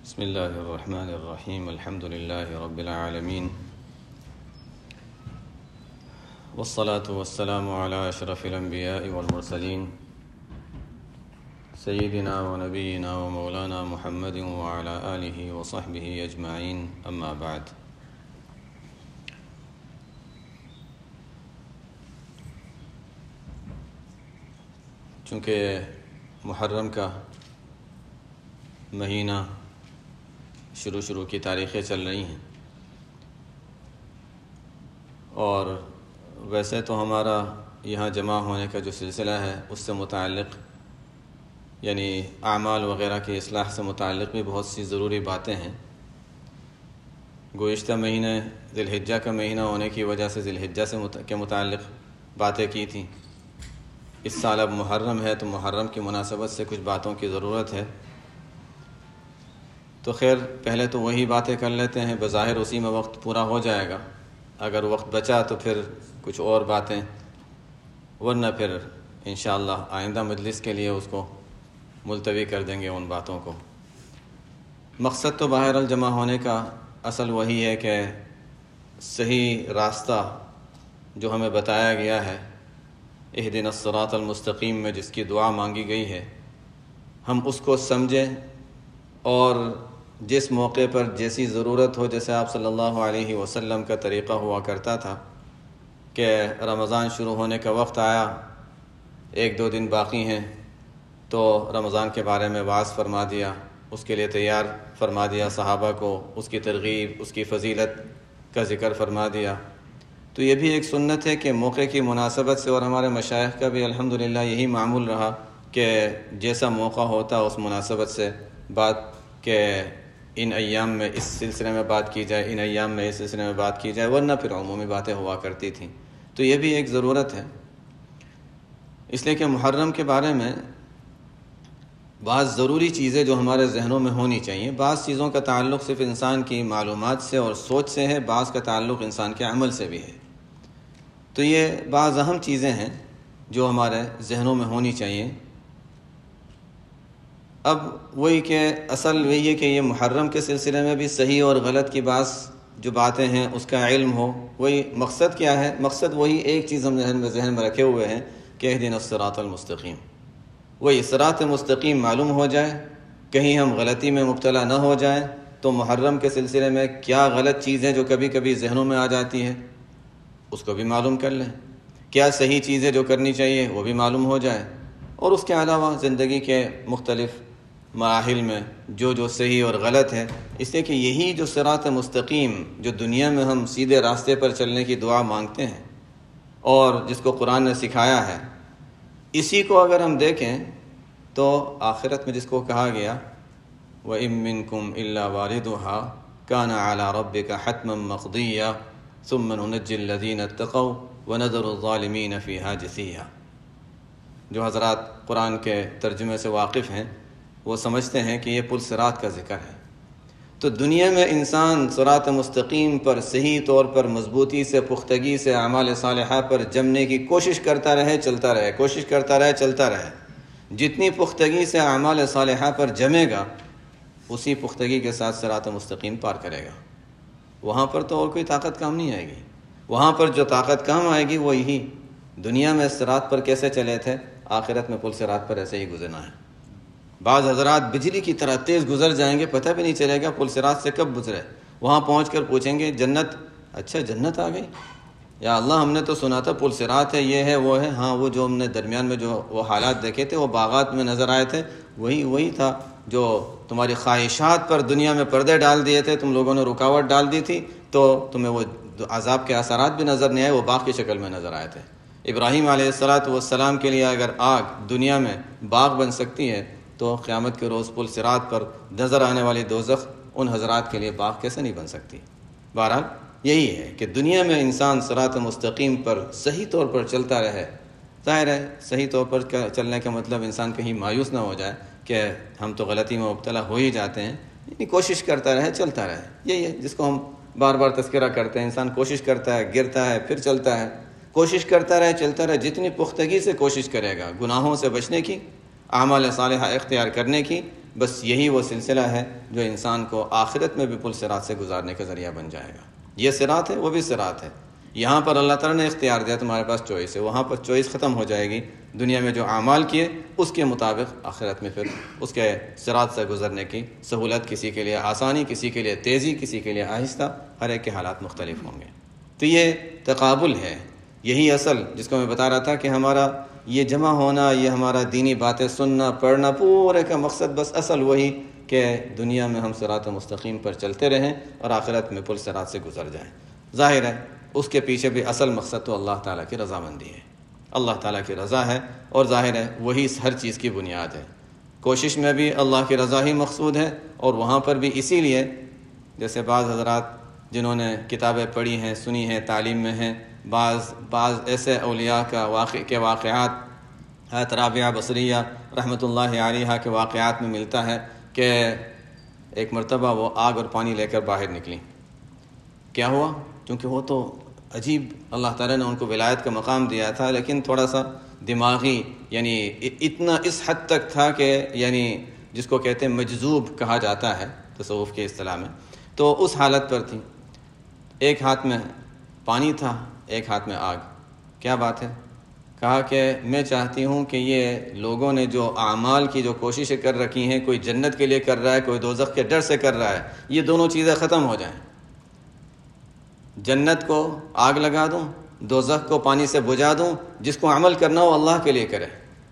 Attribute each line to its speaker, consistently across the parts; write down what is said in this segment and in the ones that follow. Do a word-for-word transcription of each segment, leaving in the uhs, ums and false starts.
Speaker 1: بسم اللہ الرحمن الرحیم الحمد للہ رب العالمین والصلاة والسلام علی اشرف الانبیاء والمرسلین سیدنا و نبینا و مولانا محمد وعلی آلہ وصحبہ اجمعین، اما بعد۔ چونکہ محرم کا مہینہ شروع شروع کی تاریخیں چل رہی ہیں، اور ویسے تو ہمارا یہاں جمع ہونے کا جو سلسلہ ہے اس سے متعلق یعنی اعمال وغیرہ کی اصلاح سے متعلق بھی بہت سی ضروری باتیں ہیں۔ گزشتہ مہینے ذی الحجہ کا مہینہ ہونے کی وجہ سے ذی الحجہ سے مت... کے متعلق باتیں کی تھیں۔ اس سال اب محرم ہے تو محرم کی مناسبت سے کچھ باتوں کی ضرورت ہے، تو خیر پہلے تو وہی باتیں کر لیتے ہیں، بظاہر اسی میں وقت پورا ہو جائے گا، اگر وقت بچا تو پھر کچھ اور باتیں، ورنہ پھر انشاءاللہ آئندہ مجلس کے لیے اس کو ملتوی کر دیں گے ان باتوں کو۔ مقصد تو بہرحال جمع ہونے کا اصل وہی ہے کہ صحیح راستہ جو ہمیں بتایا گیا ہے اہدنا الصراط المستقیم میں جس کی دعا مانگی گئی ہے، ہم اس کو سمجھیں اور جس موقع پر جیسی ضرورت ہو، جیسے آپ صلی اللہ علیہ وسلم کا طریقہ ہوا کرتا تھا کہ رمضان شروع ہونے کا وقت آیا، ایک دو دن باقی ہیں تو رمضان کے بارے میں وعظ فرما دیا، اس کے لیے تیار فرما دیا صحابہ کو، اس کی ترغیب، اس کی فضیلت کا ذکر فرما دیا۔ تو یہ بھی ایک سنت ہے کہ موقع کی مناسبت سے، اور ہمارے مشائخ کا بھی الحمدللہ یہی معمول رہا کہ جیسا موقع ہوتا اس مناسبت سے بات کہ ان ایام میں اس سلسلے میں بات کی جائے، ان ایام میں اس سلسلے میں بات کی جائے، ورنہ پھر عمومی باتیں ہوا کرتی تھیں۔ تو یہ بھی ایک ضرورت ہے، اس لیے کہ محرم کے بارے میں بعض ضروری چیزیں جو ہمارے ذہنوں میں ہونی چاہیے۔ بعض چیزوں کا تعلق صرف انسان کی معلومات سے اور سوچ سے ہے، بعض کا تعلق انسان کے عمل سے بھی ہے۔ تو یہ بعض اہم چیزیں ہیں جو ہمارے ذہنوں میں ہونی چاہیے۔ اب وہی کہ اصل وہی ہے کہ یہ محرم کے سلسلے میں بھی صحیح اور غلط کی بعض جو باتیں ہیں اس کا علم ہو۔ وہی مقصد کیا ہے؟ مقصد وہی ایک چیز ہم ذہن میں ذہن میں رکھے ہوئے ہیں کہ اہدنا الصراط المستقیم، وہی صراط مستقیم معلوم ہو جائے، کہیں ہم غلطی میں مبتلا نہ ہو جائیں۔ تو محرم کے سلسلے میں کیا غلط چیزیں جو کبھی کبھی ذہنوں میں آ جاتی ہے اس کو بھی معلوم کر لیں، کیا صحیح چیزیں جو کرنی چاہیے وہ بھی معلوم ہو جائے، اور اس کے علاوہ زندگی کے مختلف مراحل میں جو جو صحیح اور غلط ہے، اس لیے کہ یہی جو صراط مستقیم جو دنیا میں ہم سیدھے راستے پر چلنے کی دعا مانگتے ہیں اور جس کو قرآن نے سکھایا ہے، اسی کو اگر ہم دیکھیں تو آخرت میں جس کو کہا گیا وَإِن مِّنكُمْ إِلَّا وَارِدُهَا كَانَ عَلَى رَبِّكَ حَتْمًا مَقْضِيًّا ثُمَّ نُنَجِّي الَّذِينَ اتَّقَوْا وَنَذَرُ الظَّالِمِينَ فِيهَا جِثِيًّا۔ جو حضرات قرآن کے ترجمے سے واقف ہیں وہ سمجھتے ہیں کہ یہ پل صراط کا ذکر ہے۔ تو دنیا میں انسان صراط مستقیم پر صحیح طور پر مضبوطی سے، پختگی سے، اعمال صالحہ پر جمنے کی کوشش کرتا رہے، چلتا رہے، کوشش کرتا رہے، چلتا رہے۔ جتنی پختگی سے اعمال صالحہ پر جمے گا اسی پختگی کے ساتھ صراط مستقیم پار کرے گا۔ وہاں پر تو اور کوئی طاقت کام نہیں آئے گی، وہاں پر جو طاقت کام آئے گی وہ یہی دنیا میں صراط پر کیسے چلے تھے، آخرت میں پل صراط پر ایسے ہی گزرنا ہے۔ بعض حضرات بجلی کی طرح تیز گزر جائیں گے، پتہ بھی نہیں چلے گا پل صراط سے کب گزرے۔ وہاں پہنچ کر پوچھیں گے جنت، اچھا جنت آ گئی، یا اللہ ہم نے تو سنا تھا پل صراط ہے، یہ ہے وہ ہے۔ ہاں، وہ جو ہم نے درمیان میں جو وہ حالات دیکھے تھے، وہ باغات میں نظر آئے تھے، وہی وہی تھا جو تمہاری خواہشات پر دنیا میں پردے ڈال دیے تھے، تم لوگوں نے رکاوٹ ڈال دی تھی، تو تمہیں وہ عذاب کے اثرات بھی نظر نہیں آئے، وہ باغ کی شکل میں نظر آئے تھے۔ ابراہیم علیہ الصلاۃ والسلام کے لیے اگر آگ دنیا میں باغ بن سکتی ہے تو قیامت کے روز پل صراط پر نظر آنے والی دوزخ ان حضرات کے لیے باغ کیسے نہیں بن سکتی؟ بہرحال یہی ہے کہ دنیا میں انسان صراط مستقیم پر صحیح طور پر چلتا رہے۔ ظاہر ہے صحیح طور پر چلنے کا مطلب انسان کہیں مایوس نہ ہو جائے کہ ہم تو غلطی میں مبتلا ہو ہی جاتے ہیں، یعنی کوشش کرتا رہے، چلتا رہے۔ یہی ہے جس کو ہم بار بار تذکرہ کرتے ہیں، انسان کوشش کرتا ہے، گرتا ہے، پھر چلتا ہے، کوشش کرتا رہے، چلتا رہے۔ جتنی پختگی سے کوشش کرے گا گناہوں سے بچنے کی، اعمال صالحہ اختیار کرنے کی، بس یہی وہ سلسلہ ہے جو انسان کو آخرت میں بھی پل صراط سے گزارنے کا ذریعہ بن جائے گا۔ یہ صراط ہے، وہ بھی صراط ہے۔ یہاں پر اللہ تعالیٰ نے اختیار دیا، تمہارے پاس چوائس ہے، وہاں پر چوائس ختم ہو جائے گی۔ دنیا میں جو اعمال کیے اس کے مطابق آخرت میں پھر اس کے صراط سے گزرنے کی سہولت، کسی کے لیے آسانی، کسی کے لیے تیزی، کسی کے لیے آہستہ، ہر ایک کے حالات مختلف ہوں گے۔ تو یہ تقابل ہے، یہی اصل جس کو میں بتا رہا تھا کہ ہمارا یہ جمع ہونا، یہ ہمارا دینی باتیں سننا پڑھنا، پورے کا مقصد بس اصل وہی کہ دنیا میں ہم صراط مستقیم پر چلتے رہیں اور آخرت میں پل صراط سے گزر جائیں۔ ظاہر ہے اس کے پیچھے بھی اصل مقصد تو اللہ تعالیٰ کی رضامندی ہے، اللہ تعالیٰ کی رضا ہے، اور ظاہر ہے وہی ہر چیز کی بنیاد ہے۔ کوشش میں بھی اللہ کی رضا ہی مقصود ہے، اور وہاں پر بھی اسی لیے جیسے بعض حضرات جنہوں نے کتابیں پڑھی ہیں، سنی ہیں، تعلیم میں ہیں، بعض بعض ایسے اولیاء کا واقع کے واقعات حضرت رابعہ بصریہ رحمۃ اللہ علیہا کے واقعات میں ملتا ہے کہ ایک مرتبہ وہ آگ اور پانی لے کر باہر نکلی۔ کیا ہوا؟ کیونکہ وہ تو عجیب، اللہ تعالیٰ نے ان کو ولایت کا مقام دیا تھا، لیکن تھوڑا سا دماغی، یعنی اتنا اس حد تک تھا کہ یعنی جس کو کہتے ہیں مجذوب کہا جاتا ہے تصوف کے اصطلاح میں، تو اس حالت پر تھی۔ ایک ہاتھ میں پانی تھا، ایک ہاتھ میں آگ۔ کیا بات ہے؟ کہا کہ میں چاہتی ہوں کہ یہ لوگوں نے جو اعمال کی جو کوششیں کر رکھی ہیں، کوئی جنت کے لیے کر رہا ہے، کوئی دوزخ کے ڈر سے کر رہا ہے، یہ دونوں چیزیں ختم ہو جائیں۔ جنت کو آگ لگا دوں، دوزخ کو پانی سے بجھا دوں، جس کو عمل کرنا ہو اللہ کے لیے کرے۔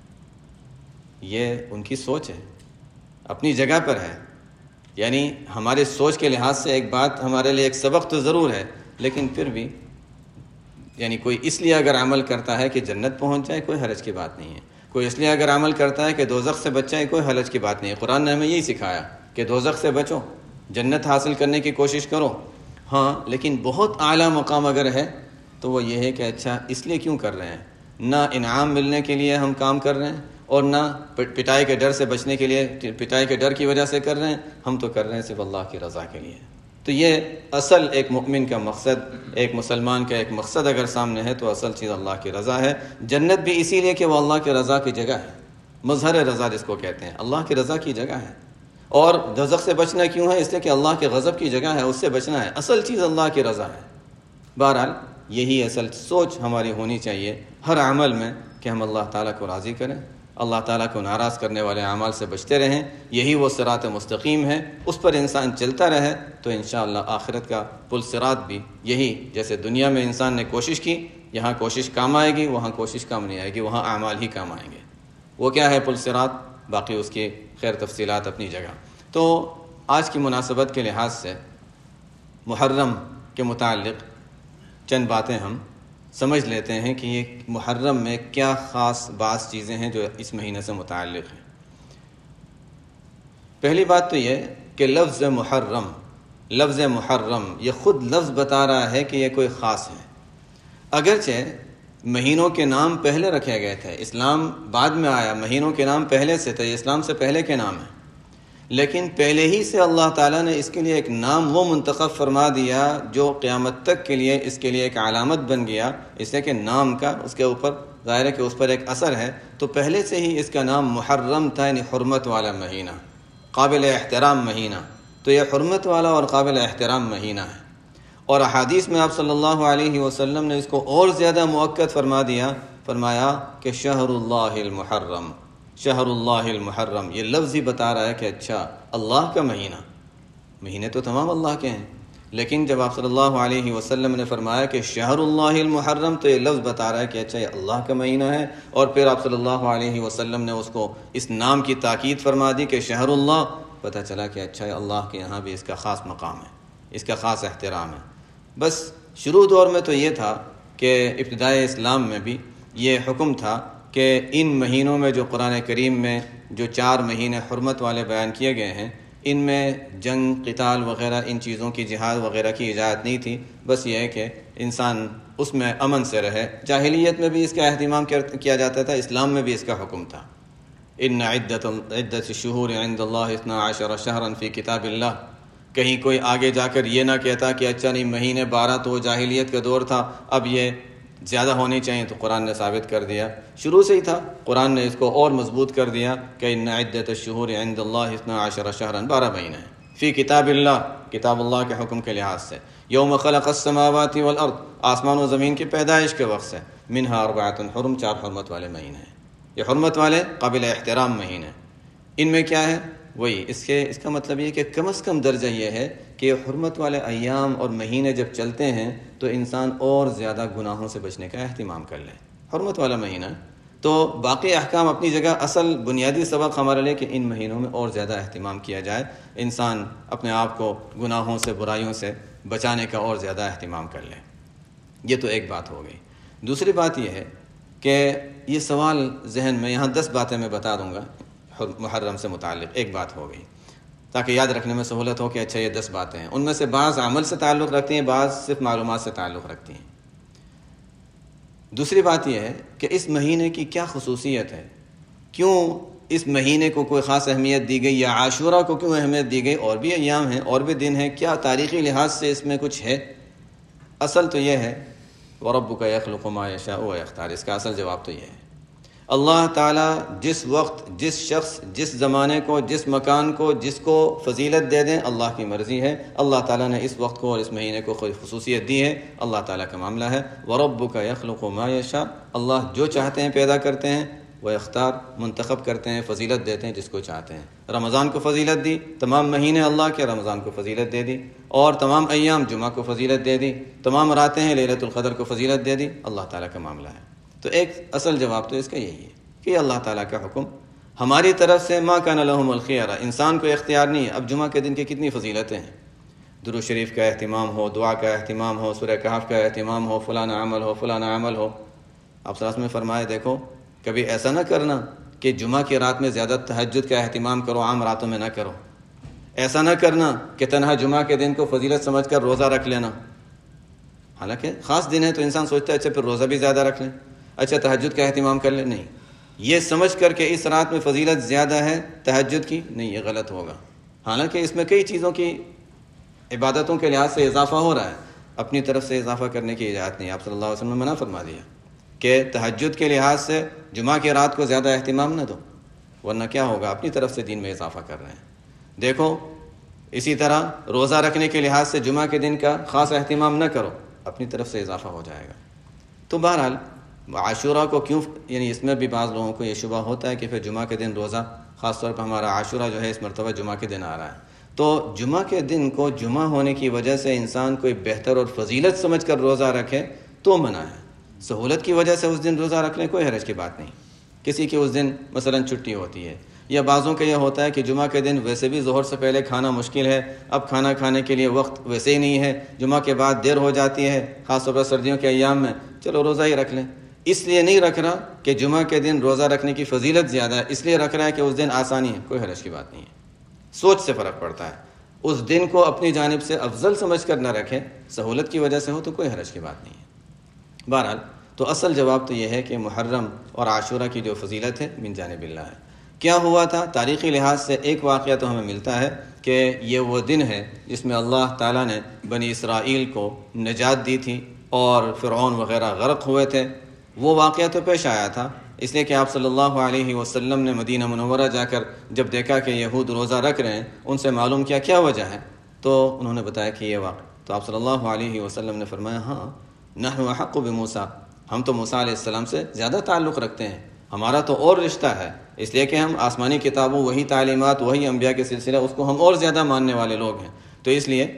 Speaker 1: یہ ان کی سوچ ہے، اپنی جگہ پر ہے۔ یعنی ہمارے سوچ کے لحاظ سے ایک بات ہمارے لیے ایک سبق تو ضرور ہے، لیکن پھر بھی یعنی کوئی اس لیے اگر عمل کرتا ہے کہ جنت پہنچ جائے، کوئی حرج کی بات نہیں ہے۔ کوئی اس لیے اگر عمل کرتا ہے کہ دوزخ سے بچ جائے، کوئی حرج کی بات نہیں ہے۔ قرآن نے ہمیں یہی سکھایا کہ دوزخ سے بچو، جنت حاصل کرنے کی کوشش کرو۔ ہاں، لیکن بہت اعلیٰ مقام اگر ہے تو وہ یہ ہے کہ اچھا اس لیے کیوں کر رہے ہیں؟ نہ انعام ملنے کے لیے ہم کام کر رہے ہیں، اور نہ پٹائی کے ڈر سے بچنے کے لیے، پٹائی کے ڈر کی وجہ سے کر رہے ہیں، ہم تو کر رہے ہیں صرف اللہ کی رضا کے لیے۔ تو یہ اصل ایک مؤمن کا مقصد، ایک مسلمان کا ایک مقصد اگر سامنے ہے تو اصل چیز اللہ کی رضا ہے۔ جنت بھی اسی لیے کہ وہ اللہ کی رضا کی جگہ ہے، مظہر رضا جس کو کہتے ہیں، اللہ کی رضا کی جگہ ہے۔ اور دوزخ سے بچنا کیوں ہے؟ اس لیے کہ اللہ کے غضب کی جگہ ہے، اس سے بچنا ہے۔ اصل چیز اللہ کی رضا ہے۔ بہرحال یہی اصل سوچ ہماری ہونی چاہیے ہر عمل میں کہ ہم اللہ تعالیٰ کو راضی کریں، اللہ تعالیٰ کو ناراض کرنے والے اعمال سے بچتے رہیں۔ یہی وہ صراط مستقیم ہے، اس پر انسان چلتا رہے تو انشاءاللہ آخرت کا پل صراط بھی یہی، جیسے دنیا میں انسان نے کوشش کی، یہاں کوشش کام آئے گی، وہاں کوشش کام نہیں آئے گی، وہاں اعمال ہی کام آئیں گے۔ وہ کیا ہے پل صراط؟ باقی اس کی خیر تفصیلات اپنی جگہ۔ تو آج کی مناسبت کے لحاظ سے محرم کے متعلق چند باتیں ہم سمجھ لیتے ہیں کہ یہ محرم میں کیا خاص بعض چیزیں ہیں جو اس مہینے سے متعلق ہیں۔ پہلی بات تو یہ کہ لفظ محرم لفظ محرم یہ خود لفظ بتا رہا ہے کہ یہ کوئی خاص ہے۔ اگرچہ مہینوں کے نام پہلے رکھے گئے تھے، اسلام بعد میں آیا، مہینوں کے نام پہلے سے تھے، اسلام سے پہلے کے نام ہیں، لیکن پہلے ہی سے اللہ تعالیٰ نے اس کے لیے ایک نام وہ منتخب فرما دیا جو قیامت تک کے لیے اس کے لیے ایک علامت بن گیا، اس لیے کہ نام کا اس کے اوپر ظاہر ہے کہ اس پر ایک اثر ہے۔ تو پہلے سے ہی اس کا نام محرم تھا، یعنی حرمت والا مہینہ، قابل احترام مہینہ۔ تو یہ حرمت والا اور قابل احترام مہینہ ہے، اور احادیث میں آپ صلی اللہ علیہ وسلم نے اس کو اور زیادہ مؤکد فرما دیا، فرمایا کہ شہر اللہ المحرم، شہر اللہ المحرم۔ یہ لفظ ہی بتا رہا ہے کہ اچھا اللہ کا مہینہ، مہینے تو تمام اللہ کے ہیں، لیکن جب آپ صلی اللہ علیہ وسلم نے فرمایا کہ شہر اللہ المحرم تو یہ لفظ بتا رہا ہے کہ اچھا یہ اللہ کا مہینہ ہے، اور پھر آپ صلی اللہ علیہ وسلم نے اس کو اس نام کی تاکید فرما دی کہ شہر اللہ۔ پتہ چلا کہ اچھا اللہ کے یہاں بھی اس کا خاص مقام ہے، اس کا خاص احترام ہے۔ بس شروع دور میں تو یہ تھا کہ ابتدائے اسلام میں بھی یہ حکم تھا کہ ان مہینوں میں جو قرآن کریم میں جو چار مہینے حرمت والے بیان کیے گئے ہیں، ان میں جنگ، قتال وغیرہ ان چیزوں کی، جہاد وغیرہ کی اجازت نہیں تھی۔ بس یہ ہے کہ انسان اس میں امن سے رہے۔ جاہلیت میں بھی اس کا اہتمام کیا جاتا تھا، اسلام میں بھی اس کا حکم تھا۔ ان عدت عدت الشہور عند اللہ اثنا عشر شہرا فی کتاب اللہ۔ کہیں کوئی آگے جا کر یہ نہ کہتا کہ اچھا نہیں، مہینے بارہ تو جاہلیت کا دور تھا، اب یہ زیادہ ہونی چاہیے تو قرآن نے ثابت کر دیا، شروع سے ہی تھا، قرآن نے اس کو اور مضبوط کر دیا کہ ان عدت الشہور عند اللہ اثنا عشر شہرا، بارہ مہینے ہیں فی کتاب اللہ، کتاب اللہ کے حکم کے لحاظ سے، یوم خلق السماوات والارض، آسمان و زمین کی پیدائش کے وقت سے، منہا اربعۃ حرم، چار حرمت والے مہینے ہیں، یہ حرمت والے قابل احترام مہینے۔ ان میں کیا ہے؟ وہی اس کے اس کا مطلب یہ کہ کم از کم درجہ یہ ہے کہ حرمت والے ایام اور مہینے جب چلتے ہیں تو انسان اور زیادہ گناہوں سے بچنے کا اہتمام کر لے۔ حرمت والا مہینہ تو باقی احکام اپنی جگہ، اصل بنیادی سبق ہمارے لیے کہ ان مہینوں میں اور زیادہ اہتمام کیا جائے، انسان اپنے آپ کو گناہوں سے، برائیوں سے بچانے کا اور زیادہ اہتمام کر لے۔ یہ تو ایک بات ہو گئی۔ دوسری بات یہ ہے کہ یہ سوال ذہن میں، یہاں دس باتیں میں بتا دوں گا محرم سے متعلق، ایک بات ہو گئی تاکہ یاد رکھنے میں سہولت ہو کہ اچھا یہ دس باتیں ہیں، ان میں سے بعض عمل سے تعلق رکھتی ہیں، بعض صرف معلومات سے تعلق رکھتی ہیں۔ دوسری بات یہ ہے کہ اس مہینے کی کیا خصوصیت ہے، کیوں اس مہینے کو کوئی خاص اہمیت دی گئی، یا عاشورہ کو کیوں اہمیت دی گئی، اور بھی ایام ہیں اور بھی دن ہیں، کیا تاریخی لحاظ سے اس میں کچھ ہے؟ اصل تو یہ ہے وَرَبُّكَ يَخْلُقُ مَا يَشَاءُ وَيَخْتَارُ، اس کا اصل جواب تو یہ ہے، اللہ تعالیٰ جس وقت، جس شخص، جس زمانے کو، جس مکان کو، جس کو فضیلت دے دیں، اللہ کی مرضی ہے۔ اللہ تعالیٰ نے اس وقت کو اور اس مہینے کو کوئی خصوصیت دی ہے، اللہ تعالیٰ کا معاملہ ہے۔ وَرَبُّكَ يَخْلُقُ مَا يَشَاءُ، اللہ جو چاہتے ہیں پیدا کرتے ہیں، وَيَخْتَارُ، منتخب کرتے ہیں، فضیلت دیتے ہیں جس کو چاہتے ہیں۔ رمضان کو فضیلت دی، تمام مہینے اللہ کے، رمضان کو فضیلت دے دی، اور تمام ایام، جمعہ کو فضیلت دے دی، تمام راتیں ہیں، لیلۃ القدر کو فضیلت دے دی، اللہ تعالیٰ کا معاملہ ہے۔ تو ایک اصل جواب تو اس کا یہی ہے کہ یہ اللہ تعالیٰ کا حکم، ہماری طرف سے ما کان لہم الخیارہ، انسان کو اختیار نہیں ہے۔ اب جمعہ کے دن کی کتنی فضیلتیں ہیں، درود شریف کا اہتمام ہو، دعا کا اہتمام ہو، سورہ کہف کا اہتمام ہو، فلانا عمل ہو، فلانا عمل ہو۔ آپ صلی اللہ علیہ وسلم نے فرمایا دیکھو کبھی ایسا نہ کرنا کہ جمعہ کی رات میں زیادہ تہجد کا اہتمام کرو، عام راتوں میں نہ کرو۔ ایسا نہ کرنا کہ تنہا جمعہ کے دن کو فضیلت سمجھ کر روزہ رکھ لینا، حالانکہ خاص دن ہے تو انسان سوچتا ہے اچھا پھر روزہ بھی زیادہ رکھ لیں، اچھا تہجد کا اہتمام کر لیں۔ نہیں، یہ سمجھ کر کہ اس رات میں فضیلت زیادہ ہے تہجد کی، نہیں، یہ غلط ہوگا۔ حالانکہ اس میں کئی چیزوں کی عبادتوں کے لحاظ سے اضافہ ہو رہا ہے، اپنی طرف سے اضافہ کرنے کی اجازت نہیں۔ آپ صلی اللہ علیہ وسلم نے منع فرما دیا کہ تہجد کے لحاظ سے جمعہ کی رات کو زیادہ اہتمام نہ دو، ورنہ کیا ہوگا، اپنی طرف سے دین میں اضافہ کر رہے ہیں۔ دیکھو اسی طرح روزہ رکھنے کے لحاظ سے جمعہ کے دن کا خاص اہتمام نہ کرو، اپنی طرف سے اضافہ ہو جائے گا۔ تو بہرحال عاشورہ کو کیوں، یعنی اس میں بھی بعض لوگوں کو یہ شبہ ہوتا ہے کہ پھر جمعہ کے دن روزہ، خاص طور پر ہمارا عاشورہ جو ہے اس مرتبہ جمعہ کے دن آ رہا ہے، تو جمعہ کے دن کو جمعہ ہونے کی وجہ سے انسان کوئی بہتر اور فضیلت سمجھ کر روزہ رکھے تو منع ہے۔ سہولت کی وجہ سے اس دن روزہ رکھ لیں، کوئی حرج کی بات نہیں۔ کسی کی اس دن مثلا چھٹی ہوتی ہے، یا بعضوں کا یہ ہوتا ہے کہ جمعہ کے دن ویسے بھی ظہر سے پہلے کھانا مشکل ہے، اب کھانا کھانے کے لیے وقت ویسے ہی نہیں ہے، جمعہ کے بعد دیر ہو جاتی ہے، خاص طور پر سردیوں کے ایام میں، چلو روزہ ہی رکھ لیں۔ اس لیے نہیں رکھ رہا کہ جمعہ کے دن روزہ رکھنے کی فضیلت زیادہ ہے، اس لیے رکھ رہا ہے کہ اس دن آسانی ہے، کوئی حرج کی بات نہیں ہے۔ سوچ سے فرق پڑتا ہے، اس دن کو اپنی جانب سے افضل سمجھ کر نہ رکھے، سہولت کی وجہ سے ہو تو کوئی حرج کی بات نہیں ہے۔ بہرحال تو اصل جواب تو یہ ہے کہ محرم اور عاشورہ کی جو فضیلت ہے من جانب اللہ ہے۔ کیا ہوا تھا تاریخی لحاظ سے؟ ایک واقعہ تو ہمیں ملتا ہے کہ یہ وہ دن ہے جس میں اللہ تعالیٰ نے بنی اسرائیل کو نجات دی تھی اور فرعون وغیرہ غرق ہوئے تھے۔ وہ واقعہ تو پیش آیا تھا اس لیے کہ آپ صلی اللہ علیہ وسلم نے مدینہ منورہ جا کر جب دیکھا کہ یہود روزہ رکھ رہے ہیں، ان سے معلوم کیا کیا وجہ ہے، تو انہوں نے بتایا کہ یہ واقعہ، تو آپ صلی اللہ علیہ وسلم نے فرمایا ہاں نحن احق بموسیٰ، ہم تو موسیٰ علیہ السلام سے زیادہ تعلق رکھتے ہیں، ہمارا تو اور رشتہ ہے، اس لیے کہ ہم آسمانی کتابوں، وہی تعلیمات، وہی انبیاء کے سلسلہ، اس کو ہم اور زیادہ ماننے والے لوگ ہیں، تو اس لیے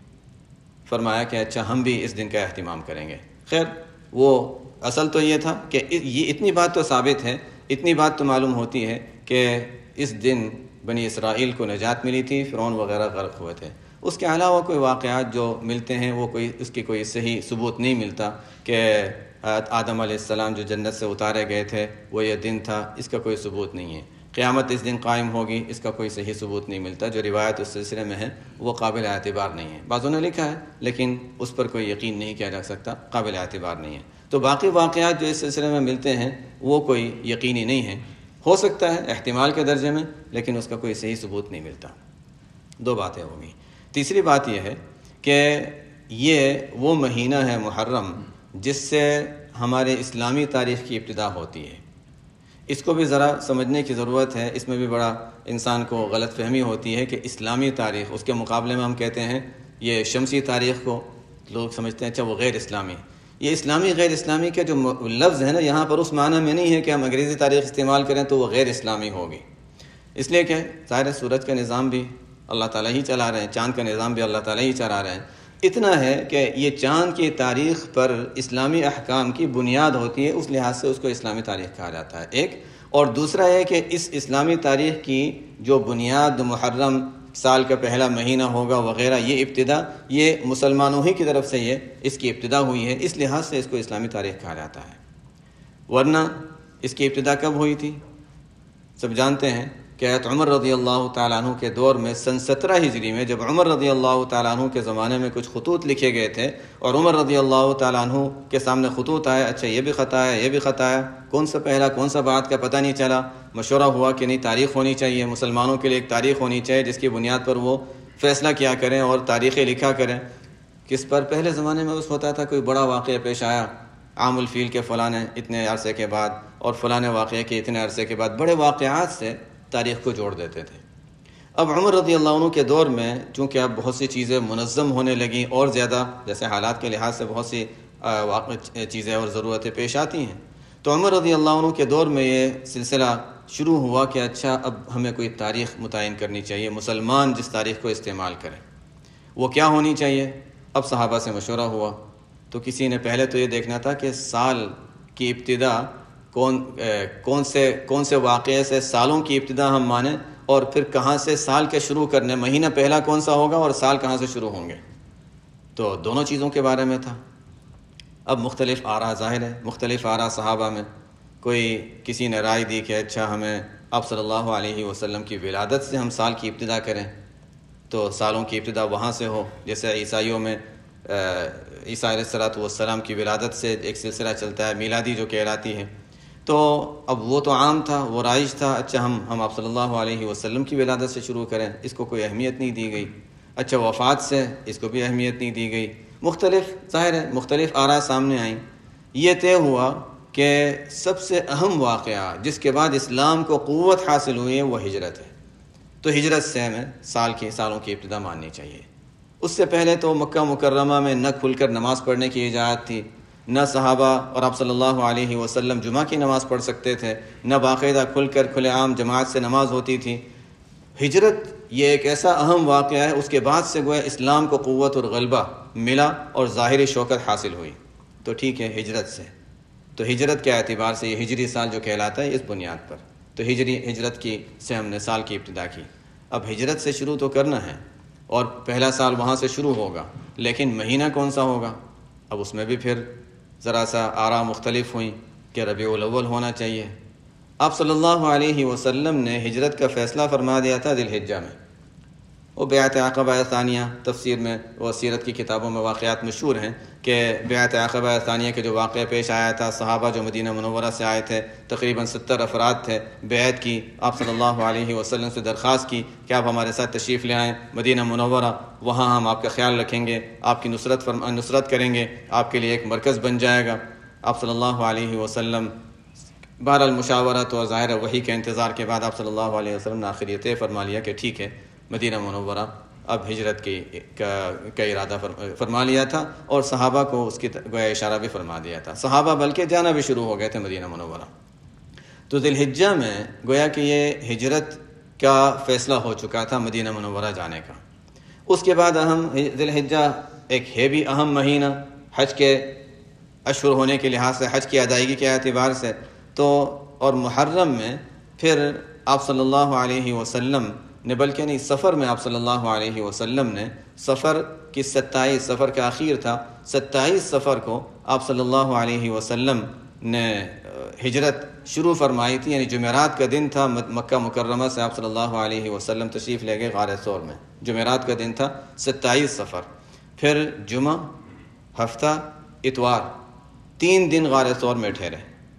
Speaker 1: فرمایا کہ اچھا ہم بھی اس دن کا اہتمام کریں گے۔ خیر وہ اصل تو یہ تھا کہ یہ اتنی بات تو ثابت ہے، اتنی بات تو معلوم ہوتی ہے کہ اس دن بنی اسرائیل کو نجات ملی تھی، فرعون وغیرہ غرق ہوئے تھے۔ اس کے علاوہ کوئی واقعات جو ملتے ہیں وہ کوئی اس کی کوئی صحیح ثبوت نہیں ملتا کہ آدم علیہ السلام جو جنت سے اتارے گئے تھے وہ یہ دن تھا، اس کا کوئی ثبوت نہیں ہے۔ قیامت اس دن قائم ہوگی، اس کا کوئی صحیح ثبوت نہیں ملتا، جو روایت اس سلسلے میں ہے وہ قابل اعتبار نہیں ہے۔ بعضوں نے لکھا ہے لیکن اس پر کوئی یقین نہیں کیا جا سکتا، قابل اعتبار نہیں ہے۔ تو باقی واقعات جو اس سلسلے میں ملتے ہیں وہ کوئی یقینی نہیں ہیں، ہو سکتا ہے احتمال کے درجے میں، لیکن اس کا کوئی صحیح ثبوت نہیں ملتا۔ دو باتیں ہوں گی۔ تیسری بات یہ ہے کہ یہ وہ مہینہ ہے محرم جس سے ہمارے اسلامی تاریخ کی ابتدا ہوتی ہے۔ اس کو بھی ذرا سمجھنے کی ضرورت ہے، اس میں بھی بڑا انسان کو غلط فہمی ہوتی ہے کہ اسلامی تاریخ، اس کے مقابلے میں ہم کہتے ہیں یہ شمسی تاریخ کو لوگ سمجھتے ہیں اچھا وہ غیر اسلامی۔ یہ اسلامی غیر اسلامی کا جو لفظ ہے نا یہاں پر اس معنی میں نہیں ہے کہ ہم انگریزی تاریخ استعمال کریں تو وہ غیر اسلامی ہوگی، اس لیے کہ ظاہر سورج کا نظام بھی اللہ تعالیٰ ہی چلا رہے ہیں، چاند کا نظام بھی اللہ تعالیٰ ہی چلا رہے ہیں۔ اتنا ہے کہ یہ چاند کی تاریخ پر اسلامی احکام کی بنیاد ہوتی ہے، اس لحاظ سے اس کو اسلامی تاریخ کہا جاتا ہے ایک، اور دوسرا ہے کہ اس اسلامی تاریخ کی جو بنیاد محرم سال کا پہلا مہینہ ہوگا وغیرہ، یہ ابتدا یہ مسلمانوں ہی کی طرف سے یہ اس کی ابتدا ہوئی ہے، اس لحاظ سے اس کو اسلامی تاریخ کہا جاتا ہے۔ ورنہ اس کی ابتدا کب ہوئی تھی؟ سب جانتے ہیں کہ حضرت عمر رضی اللہ تعالیٰ عنہ کے دور میں سن سترہ ہجری میں جب عمر رضی اللہ تعالیٰ عنہ کے زمانے میں کچھ خطوط لکھے گئے تھے اور عمر رضی اللہ تعالیٰ عنہ کے سامنے خطوط آئے، اچھا یہ بھی خطا ہے یہ بھی خطا ہے، کون سا پہلا کون سا بعد کا پتہ نہیں چلا، مشورہ ہوا کہ نہیں تاریخ ہونی چاہیے، مسلمانوں کے لیے ایک تاریخ ہونی چاہیے جس کی بنیاد پر وہ فیصلہ کیا کریں اور تاریخیں لکھا کریں۔ کس پر؟ پہلے زمانے میں اس ہوتا تھا کوئی بڑا واقعہ پیش آیا، عام الفیل کے فلاں اتنے عرصے کے بعد اور فلاں واقعے کے اتنے عرصے کے بعد، بڑے واقعات سے تاریخ کو جوڑ دیتے تھے۔ اب عمر رضی اللہ عنہ کے دور میں چونکہ اب بہت سی چیزیں منظم ہونے لگیں اور زیادہ جیسے حالات کے لحاظ سے بہت سی واقع چیزیں اور ضرورتیں پیش آتی ہیں، تو عمر رضی اللہ عنہ کے دور میں یہ سلسلہ شروع ہوا کہ اچھا اب ہمیں کوئی تاریخ متعین کرنی چاہیے، مسلمان جس تاریخ کو استعمال کریں وہ کیا ہونی چاہیے۔ اب صحابہ سے مشورہ ہوا تو کسی نے پہلے تو یہ دیکھنا تھا کہ سال کی ابتدا کون کون سے کون سے واقعے سے سالوں کی ابتدا ہم مانیں، اور پھر کہاں سے سال کے شروع کرنے، مہینہ پہلا کون سا ہوگا اور سال کہاں سے شروع ہوں گے، تو دونوں چیزوں کے بارے میں تھا۔ اب مختلف آراء ظاہر ہے، مختلف آراء صحابہ میں، کوئی کسی نے رائے دی کہ اچھا ہمیں آپ صلی اللہ علیہ وسلم کی ولادت سے ہم سال کی ابتدا کریں تو سالوں کی ابتدا وہاں سے ہو، جیسے عیسائیوں میں عیسیٰ علیہ الصلوۃ والسلام کی ولادت سے ایک سلسلہ چلتا ہے میلادی جو کہلاتی ہے، تو اب وہ تو عام تھا، وہ رائج تھا، اچھا ہم ہم آپ صلی اللہ علیہ وسلم کی ولادت سے شروع کریں، اس کو کوئی اہمیت نہیں دی گئی۔ اچھا وفات سے، اس کو بھی اہمیت نہیں دی گئی۔ مختلف ظاہر ہے مختلف آراء سامنے آئیں۔ یہ طے ہوا کہ سب سے اہم واقعہ جس کے بعد اسلام کو قوت حاصل ہوئی ہے وہ ہجرت ہے، تو ہجرت سے ہمیں سال کی سالوں کی ابتدا ماننی چاہیے۔ اس سے پہلے تو مکہ مکرمہ میں نہ کھل کر نماز پڑھنے کی اجازت تھی، نہ صحابہ اور آپ صلی اللہ علیہ وسلم جمعہ کی نماز پڑھ سکتے تھے، نہ باقاعدہ کھل کر کھلے عام جماعت سے نماز ہوتی تھی۔ ہجرت یہ ایک ایسا اہم واقعہ ہے، اس کے بعد سے گویا اسلام کو قوت اور غلبہ ملا اور ظاہری شوکت حاصل ہوئی، تو ٹھیک ہے ہجرت سے، تو ہجرت کے اعتبار سے یہ ہجری سال جو کہلاتا ہے اس بنیاد پر، تو ہجری ہجرت کی سے ہم نے سال کی ابتدا کی۔ اب ہجرت سے شروع تو کرنا ہے اور پہلا سال وہاں سے شروع ہوگا، لیکن مہینہ کون سا ہوگا؟ اب اس میں بھی پھر ذرا سا آراء مختلف ہوئیں کہ ربیع الاول ہونا چاہیے۔ آپ صلی اللہ علیہ وسلم نے ہجرت کا فیصلہ فرما دیا تھا ذی الحجہ میں، وہ بیعت عقبہ ثانیہ، تفسیر میں و سیرت کی کتابوں میں واقعات مشہور ہیں کہ بیعت عقبہ ثانیہ کے جو واقعہ پیش آیا تھا، صحابہ جو مدینہ منورہ سے آئے تھے تقریباً ستر افراد تھے، بیعت کی، آپ صلی اللہ علیہ وسلم سے درخواست کی کہ آپ ہمارے ساتھ تشریف لے آئیں مدینہ منورہ، وہاں ہم آپ کا خیال رکھیں گے، آپ کی نصرت فرما نصرت کریں گے، آپ کے لیے ایک مرکز بن جائے گا۔ آپ صلی اللہ علیہ وسلم بہرحال مشاورت اور ظاہر وحی کے انتظار کے بعد آپ صلی اللہ علیہ وسلم نے آخر یہ طے فرما لیا کہ ٹھیک ہے مدینہ منورہ اب ہجرت کی کا, کا ارادہ فرما لیا تھا، اور صحابہ کو اس کی گویا اشارہ بھی فرما دیا تھا، صحابہ بلکہ جانا بھی شروع ہو گئے تھے مدینہ منورہ۔ تو ذی الحجہ میں گویا کہ یہ ہجرت کا فیصلہ ہو چکا تھا مدینہ منورہ جانے کا۔ اس کے بعد اہم ذی الحجہ ایک ہے بھی اہم مہینہ حج کے اشہر ہونے کے لحاظ سے، حج کی ادائیگی کے اعتبار سے، تو اور محرم میں پھر آپ صلی اللہ علیہ وسلم نے، بلکہ نہیں سفر میں آپ صلی اللہ علیہ وسلم نے سفر کی ستائیس، سفر کا آخر تھا، ستائیس سفر کو آپ صلی اللہ علیہ وسلم نے ہجرت شروع فرمائی تھی، یعنی جمعرات کا دن تھا، مکہ مکرمہ سے آپ صلی اللہ علیہ وسلم تشریف لے گئے غار ثور میں، جمعرات کا دن تھا، ستائیس سفر، پھر جمعہ، ہفتہ، اتوار، تین دن غار ثور میں ٹھہرے،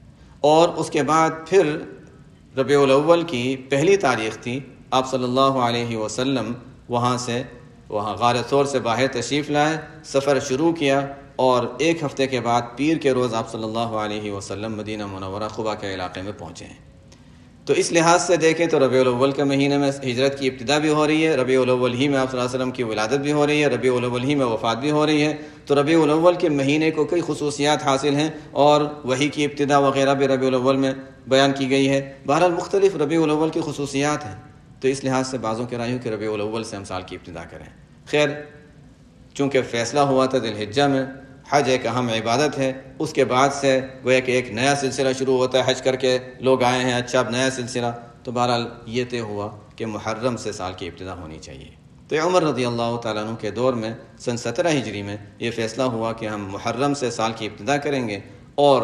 Speaker 1: اور اس کے بعد پھر ربیع الاول کی پہلی تاریخ تھی، آپ صلی اللہ علیہ وسلم وہاں سے وہاں غار ثور سے باہر تشریف لائے، سفر شروع کیا، اور ایک ہفتے کے بعد پیر کے روز آپ صلی اللہ علیہ وسلم مدینہ منورہ قباء کے علاقے میں پہنچے ہیں۔ تو اس لحاظ سے دیکھیں تو ربیع الاول کے مہینے میں ہجرت کی ابتدا بھی ہو رہی ہے، ربیع الاول ہی میں آپ صلی اللہ علیہ وسلم کی ولادت بھی ہو رہی ہے، ربیع الاول ہی میں وفات بھی ہو رہی ہے۔ تو ربیع الاول کے مہینے کو کئی خصوصیات حاصل ہیں اور وحی کی ابتدا وغیرہ بھی ربیع الاول میں بیان کی گئی ہے۔ بہرحال مختلف ربیع الاول کی خصوصیات ہیں، تو اس لحاظ سے بعضوں کے رائے ہو کہ ربیع الاول سے ہم سال کی ابتدا کریں۔ خیر، چونکہ فیصلہ ہوا تھا ذی الحجہ میں، حج ایک اہم عبادت ہے، اس کے بعد سے گویا کہ ایک نیا سلسلہ شروع ہوتا ہے، حج کر کے لوگ آئے ہیں، اچھا اب نیا سلسلہ، تو بہرحال یہ طے ہوا کہ محرم سے سال کی ابتدا ہونی چاہیے۔ تو عمر رضی اللہ تعالیٰ عنہ کے دور میں سن سترہ ہجری میں یہ فیصلہ ہوا کہ ہم محرم سے سال کی ابتدا کریں گے اور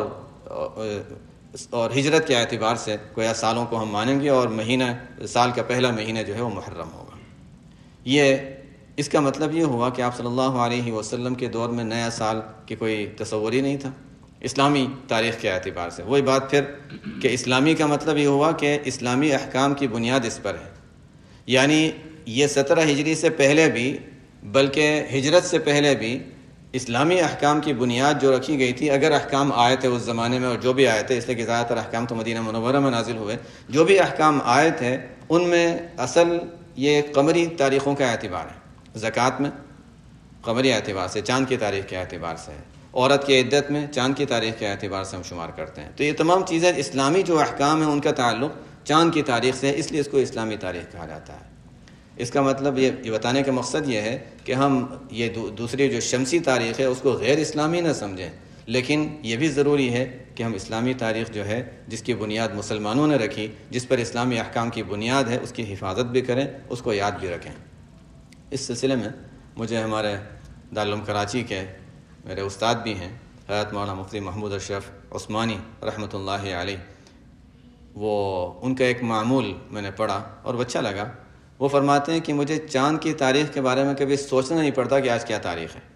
Speaker 1: اور ہجرت کے اعتبار سے گویا سالوں کو ہم مانیں گے اور مہینہ سال کا پہلا مہینہ جو ہے وہ محرم ہوگا۔ یہ اس کا مطلب یہ ہوا کہ آپ صلی اللہ علیہ وسلم کے دور میں نیا سال کی کوئی تصور ہی نہیں تھا اسلامی تاریخ کے اعتبار سے۔ وہی بات پھر کہ اسلامی کا مطلب یہ ہوا کہ اسلامی احکام کی بنیاد اس پر ہے، یعنی یہ سترہ ہجری سے پہلے بھی بلکہ ہجرت سے پہلے بھی اسلامی احکام کی بنیاد جو رکھی گئی تھی، اگر احکام آئے تھے اس زمانے میں اور جو بھی آئے تھے، اس لیے کہ زیادہ تر احکام تو مدینہ منورہ میں نازل ہوئے، جو بھی احکام آئے تھے ان میں اصل یہ قمری تاریخوں کا اعتبار ہے۔ زکوٰۃ میں قمری اعتبار سے، چاند کی تاریخ کے اعتبار سے ہے، عورت کی عدت میں چاند کی تاریخ کے اعتبار سے ہم شمار کرتے ہیں۔ تو یہ تمام چیزیں اسلامی جو احکام ہیں ان کا تعلق چاند کی تاریخ سے ہے، اس لیے اس کو اسلامی تاریخ کہا جاتا ہے۔ اس کا مطلب یہ یہ بتانے کا مقصد یہ ہے کہ ہم یہ دوسری جو شمسی تاریخ ہے اس کو غیر اسلامی نہ سمجھیں، لیکن یہ بھی ضروری ہے کہ ہم اسلامی تاریخ جو ہے جس کی بنیاد مسلمانوں نے رکھی، جس پر اسلامی احکام کی بنیاد ہے، اس کی حفاظت بھی کریں، اس کو یاد بھی رکھیں۔ اس سلسلے میں مجھے ہمارے دارالعلوم کراچی کے میرے استاد بھی ہیں، حضرت مولانا مفتی محمود اشرف عثمانی رحمۃ اللہ علیہ، وہ ان کا ایک معمول میں نے پڑھا اور وہ اچھا لگا۔ وہ فرماتے ہیں کہ مجھے چاند کی تاریخ کے بارے میں کبھی سوچنا نہیں پڑتا کہ آج کیا تاریخ ہے۔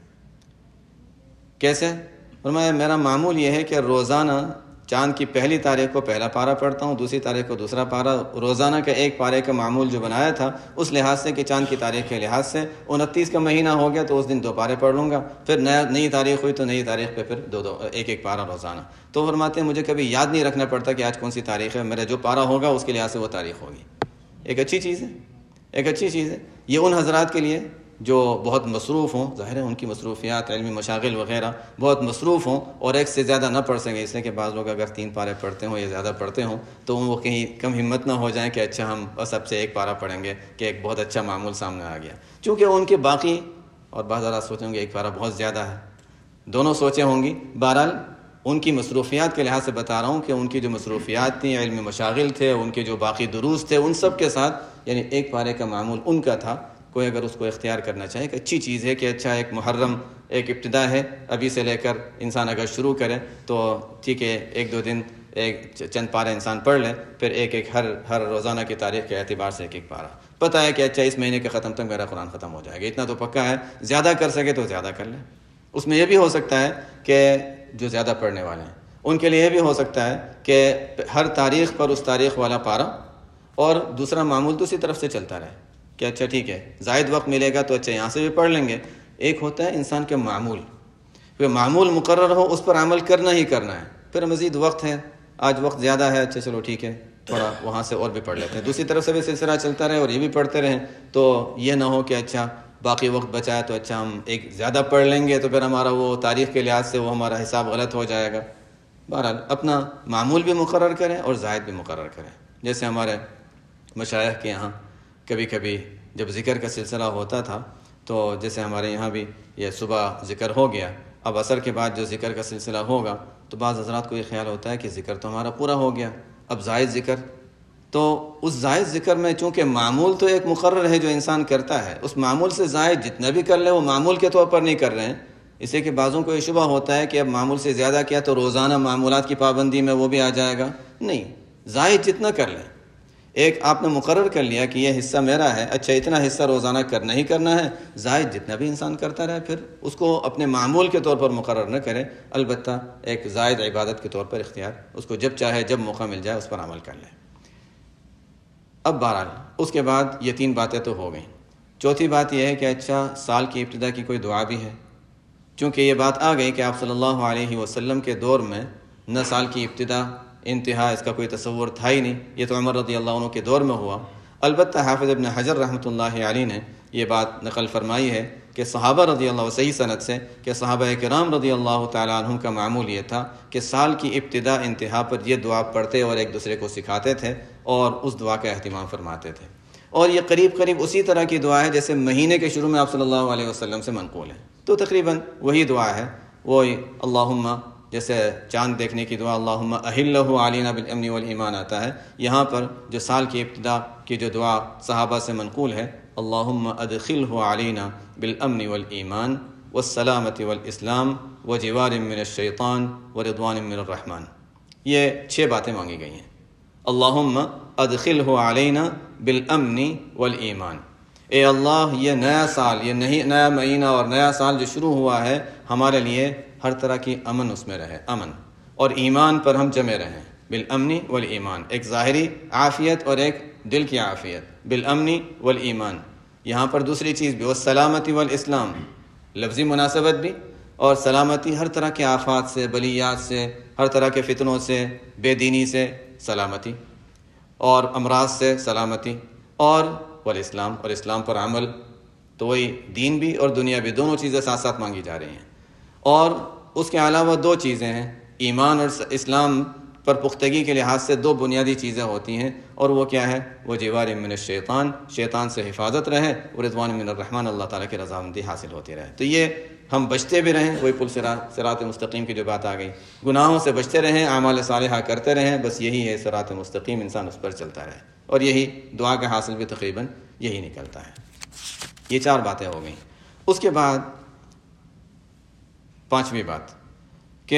Speaker 1: کیسے؟ فرمایا میرا معمول یہ ہے کہ روزانہ چاند کی پہلی تاریخ کو پہلا پارہ پڑھتا ہوں، دوسری تاریخ کو دوسرا پارہ، روزانہ کا ایک پارے کا معمول جو بنایا تھا اس لحاظ سے کہ چاند کی تاریخ کے لحاظ سے انتیس کا مہینہ ہو گیا تو اس دن دو پارے پڑھ لوں گا، پھر نیا نئی تاریخ ہوئی تو نئی تاریخ پہ پھر دو دو ایک ایک پارہ روزانہ۔ تو فرماتے ہیں مجھے کبھی یاد نہیں رکھنا پڑتا کہ آج کون سی تاریخ ہے، میرا جو پارہ ہوگا اس کے لحاظ سے وہ تاریخ ہوگی۔ ایک اچھی چیز ہے، ایک اچھی چیز ہے یہ ان حضرات کے لیے جو بہت مصروف ہوں، ظاہر ہے ان کی مصروفیات علمی مشاغل وغیرہ بہت مصروف ہوں اور ایک سے زیادہ نہ پڑھ سکیں، اس لیے کہ بعض لوگ اگر تین پارے پڑھتے ہوں یا زیادہ پڑھتے ہوں تو وہ کہیں کم ہمت نہ ہو جائیں کہ اچھا ہم بس اب سے ایک پارہ پڑھیں گے کہ ایک بہت اچھا معمول سامنے آ گیا، چونکہ ان کے باقی اور بعض حضرات سوچیں گے ایک پارہ بہت زیادہ ہے، دونوں سوچیں ہوں گی۔ بہرحال ان کی مصروفیات کے لحاظ سے بتا رہا ہوں کہ ان کی جو مصروفیات تھیں، علمی مشاغل تھے، ان کے جو باقی دروس تھے، ان سب کے ساتھ یعنی ایک پارے کا معمول ان کا تھا۔ کوئی اگر اس کو اختیار کرنا چاہے کہ اچھی چیز ہے کہ اچھا ایک محرم ایک ابتدا ہے، ابھی سے لے کر انسان اگر شروع کرے تو ٹھیک ہے، ایک دو دن ایک چند پارے انسان پڑھ لے، پھر ایک ایک ہر ہر روزانہ کی تاریخ کے اعتبار سے ایک ایک پارہ پتہ ہے کہ اچھا اس مہینے کے ختم تک میرا قرآن ختم ہو جائے گا، اتنا تو پکا ہے۔ زیادہ کر سکے تو زیادہ کر لے۔ اس میں یہ بھی ہو سکتا ہے کہ جو زیادہ پڑھنے والے ہیں ان کے لیے یہ بھی ہو سکتا ہے کہ ہر تاریخ پر اس تاریخ والا پارہ اور دوسرا معمول دوسری طرف سے چلتا رہے کہ اچھا ٹھیک ہے زائد وقت ملے گا تو اچھا یہاں سے بھی پڑھ لیں گے۔ ایک ہوتا ہے انسان کے معمول، پھر معمول مقرر ہو اس پر عمل کرنا ہی کرنا ہے، پھر مزید وقت ہے، آج وقت زیادہ ہے، اچھا چلو ٹھیک ہے تھوڑا وہاں سے اور بھی پڑھ لیتے ہیں، دوسری طرف سے بھی سلسلہ چلتا رہے اور یہ بھی پڑھتے رہیں، تو یہ نہ ہو کہ اچھا باقی وقت بچا ہے تو اچھا ہم ایک زیادہ پڑھ لیں گے تو پھر ہمارا وہ تاریخ کے لحاظ سے وہ ہمارا حساب غلط ہو جائے گا۔ بہرحال اپنا معمول بھی مقرر کریں اور زائد بھی مقرر کریں۔ جیسے ہمارے مشائخ کے یہاں کبھی کبھی جب ذکر کا سلسلہ ہوتا تھا تو جیسے ہمارے یہاں بھی یہ صبح ذکر ہو گیا، اب عصر کے بعد جو ذکر کا سلسلہ ہوگا تو بعض حضرات کو یہ خیال ہوتا ہے کہ ذکر تو ہمارا پورا ہو گیا، اب زائد ذکر، تو اس زائد ذکر میں چونکہ معمول تو ایک مقرر ہے جو انسان کرتا ہے، اس معمول سے زائد جتنا بھی کر لے وہ معمول کے طور پر نہیں کر رہے ہیں، اس لیے کہ بعضوں کو یہ شبہ ہوتا ہے کہ اب معمول سے زیادہ کیا تو روزانہ معمولات کی پابندی میں وہ بھی آ جائے گا۔ نہیں، زائد جتنا کر لیں، ایک آپ نے مقرر کر لیا کہ یہ حصہ میرا ہے، اچھا اتنا حصہ روزانہ کرنا ہی کرنا ہے، زائد جتنا بھی انسان کرتا رہے، پھر اس کو اپنے معمول کے طور پر مقرر نہ کرے، البتہ ایک زائد عبادت کے طور پر اختیار اس کو جب چاہے جب موقع مل جائے اس پر عمل کر لے۔ اب بہرحال اس کے بعد یہ تین باتیں تو ہو گئیں، چوتھی بات یہ ہے کہ اچھا سال کی ابتدا کی کوئی دعا بھی ہے، چونکہ یہ بات آ گئی کہ آپ صلی اللہ علیہ وسلم کے دور میں نہ سال کی ابتدا انتہا اس کا کوئی تصور تھا ہی نہیں، یہ تو عمر رضی اللہ عنہ کے دور میں ہوا۔ البتہ حافظ ابن حجر رحمۃ اللہ علیہ نے یہ بات نقل فرمائی ہے کہ صحابہ رضی اللہ صحیح سند سے کہ صحابہ کرام رضی اللہ تعالیٰ عنہم کا معمول یہ تھا کہ سال کی ابتدا انتہا پر یہ دعا پڑھتے اور ایک دوسرے کو سکھاتے تھے اور اس دعا کا اہتمام فرماتے تھے، اور یہ قریب قریب اسی طرح کی دعا ہے جیسے مہینے کے شروع میں آپ صلی اللہ علیہ وسلم سے منقول ہے، تو تقریباً وہی دعا ہے، وہی اللہم، جیسے چاند دیکھنے کی دعا اللہم احلہ علینا بالامن والایمان آتا ہے، یہاں پر جو سال کی ابتدا کی جو دعا صحابہ سے منقول ہے اللہم ادخلہ علینا بالامن والایمان والسلامۃ والاسلام وجوار من الشیطان ورضوان من الرحمن، یہ چھ باتیں مانگی گئی ہیں۔ اللہم ادخلہ علینا بالامن والایمان، اے اللہ یہ نیا سال، یہ نہیں نیا مہینہ اور نیا سال جو شروع ہوا ہے ہمارے لیے ہر طرح کی امن اس میں رہے، امن اور ایمان پر ہم جمے رہیں، بالامن والایمان، ایک ظاہری عافیت اور ایک دل کی عافیت، بالامن والایمان، یہاں پر دوسری چیز بھی والسلامتی والاسلام، لفظی مناسبت بھی، اور سلامتی ہر طرح کے آفات سے، بلیات سے، ہر طرح کے فتنوں سے، بے دینی سے سلامتی، اور امراض سے سلامتی، اور والاسلام، اور اسلام پر عمل، تو وہی دین بھی اور دنیا بھی، دونوں چیزیں ساتھ ساتھ مانگی جا رہی ہیں۔ اور اس کے علاوہ دو چیزیں ہیں، ایمان اور اسلام پر پختگی کے لحاظ سے دو بنیادی چیزیں ہوتی ہیں، اور وہ کیا ہے؟ وہ جوار من الشیطان، شیطان سے حفاظت رہے، اور رضوان من الرحمن، اللہ تعالیٰ کی رضامندی حاصل ہوتی رہے، تو یہ ہم بچتے بھی رہیں، وہی پل صراط صراط مستقیم کی جو بات آ گئی، گناہوں سے بچتے رہیں، اعمال صالحہ کرتے رہیں، بس یہی ہے صراط مستقیم، انسان اس پر چلتا رہے، اور یہی دعا کا حاصل بھی تقریباً یہی نکلتا ہے۔ یہ چار باتیں ہو گئیں۔ اس کے بعد پانچویں بات کہ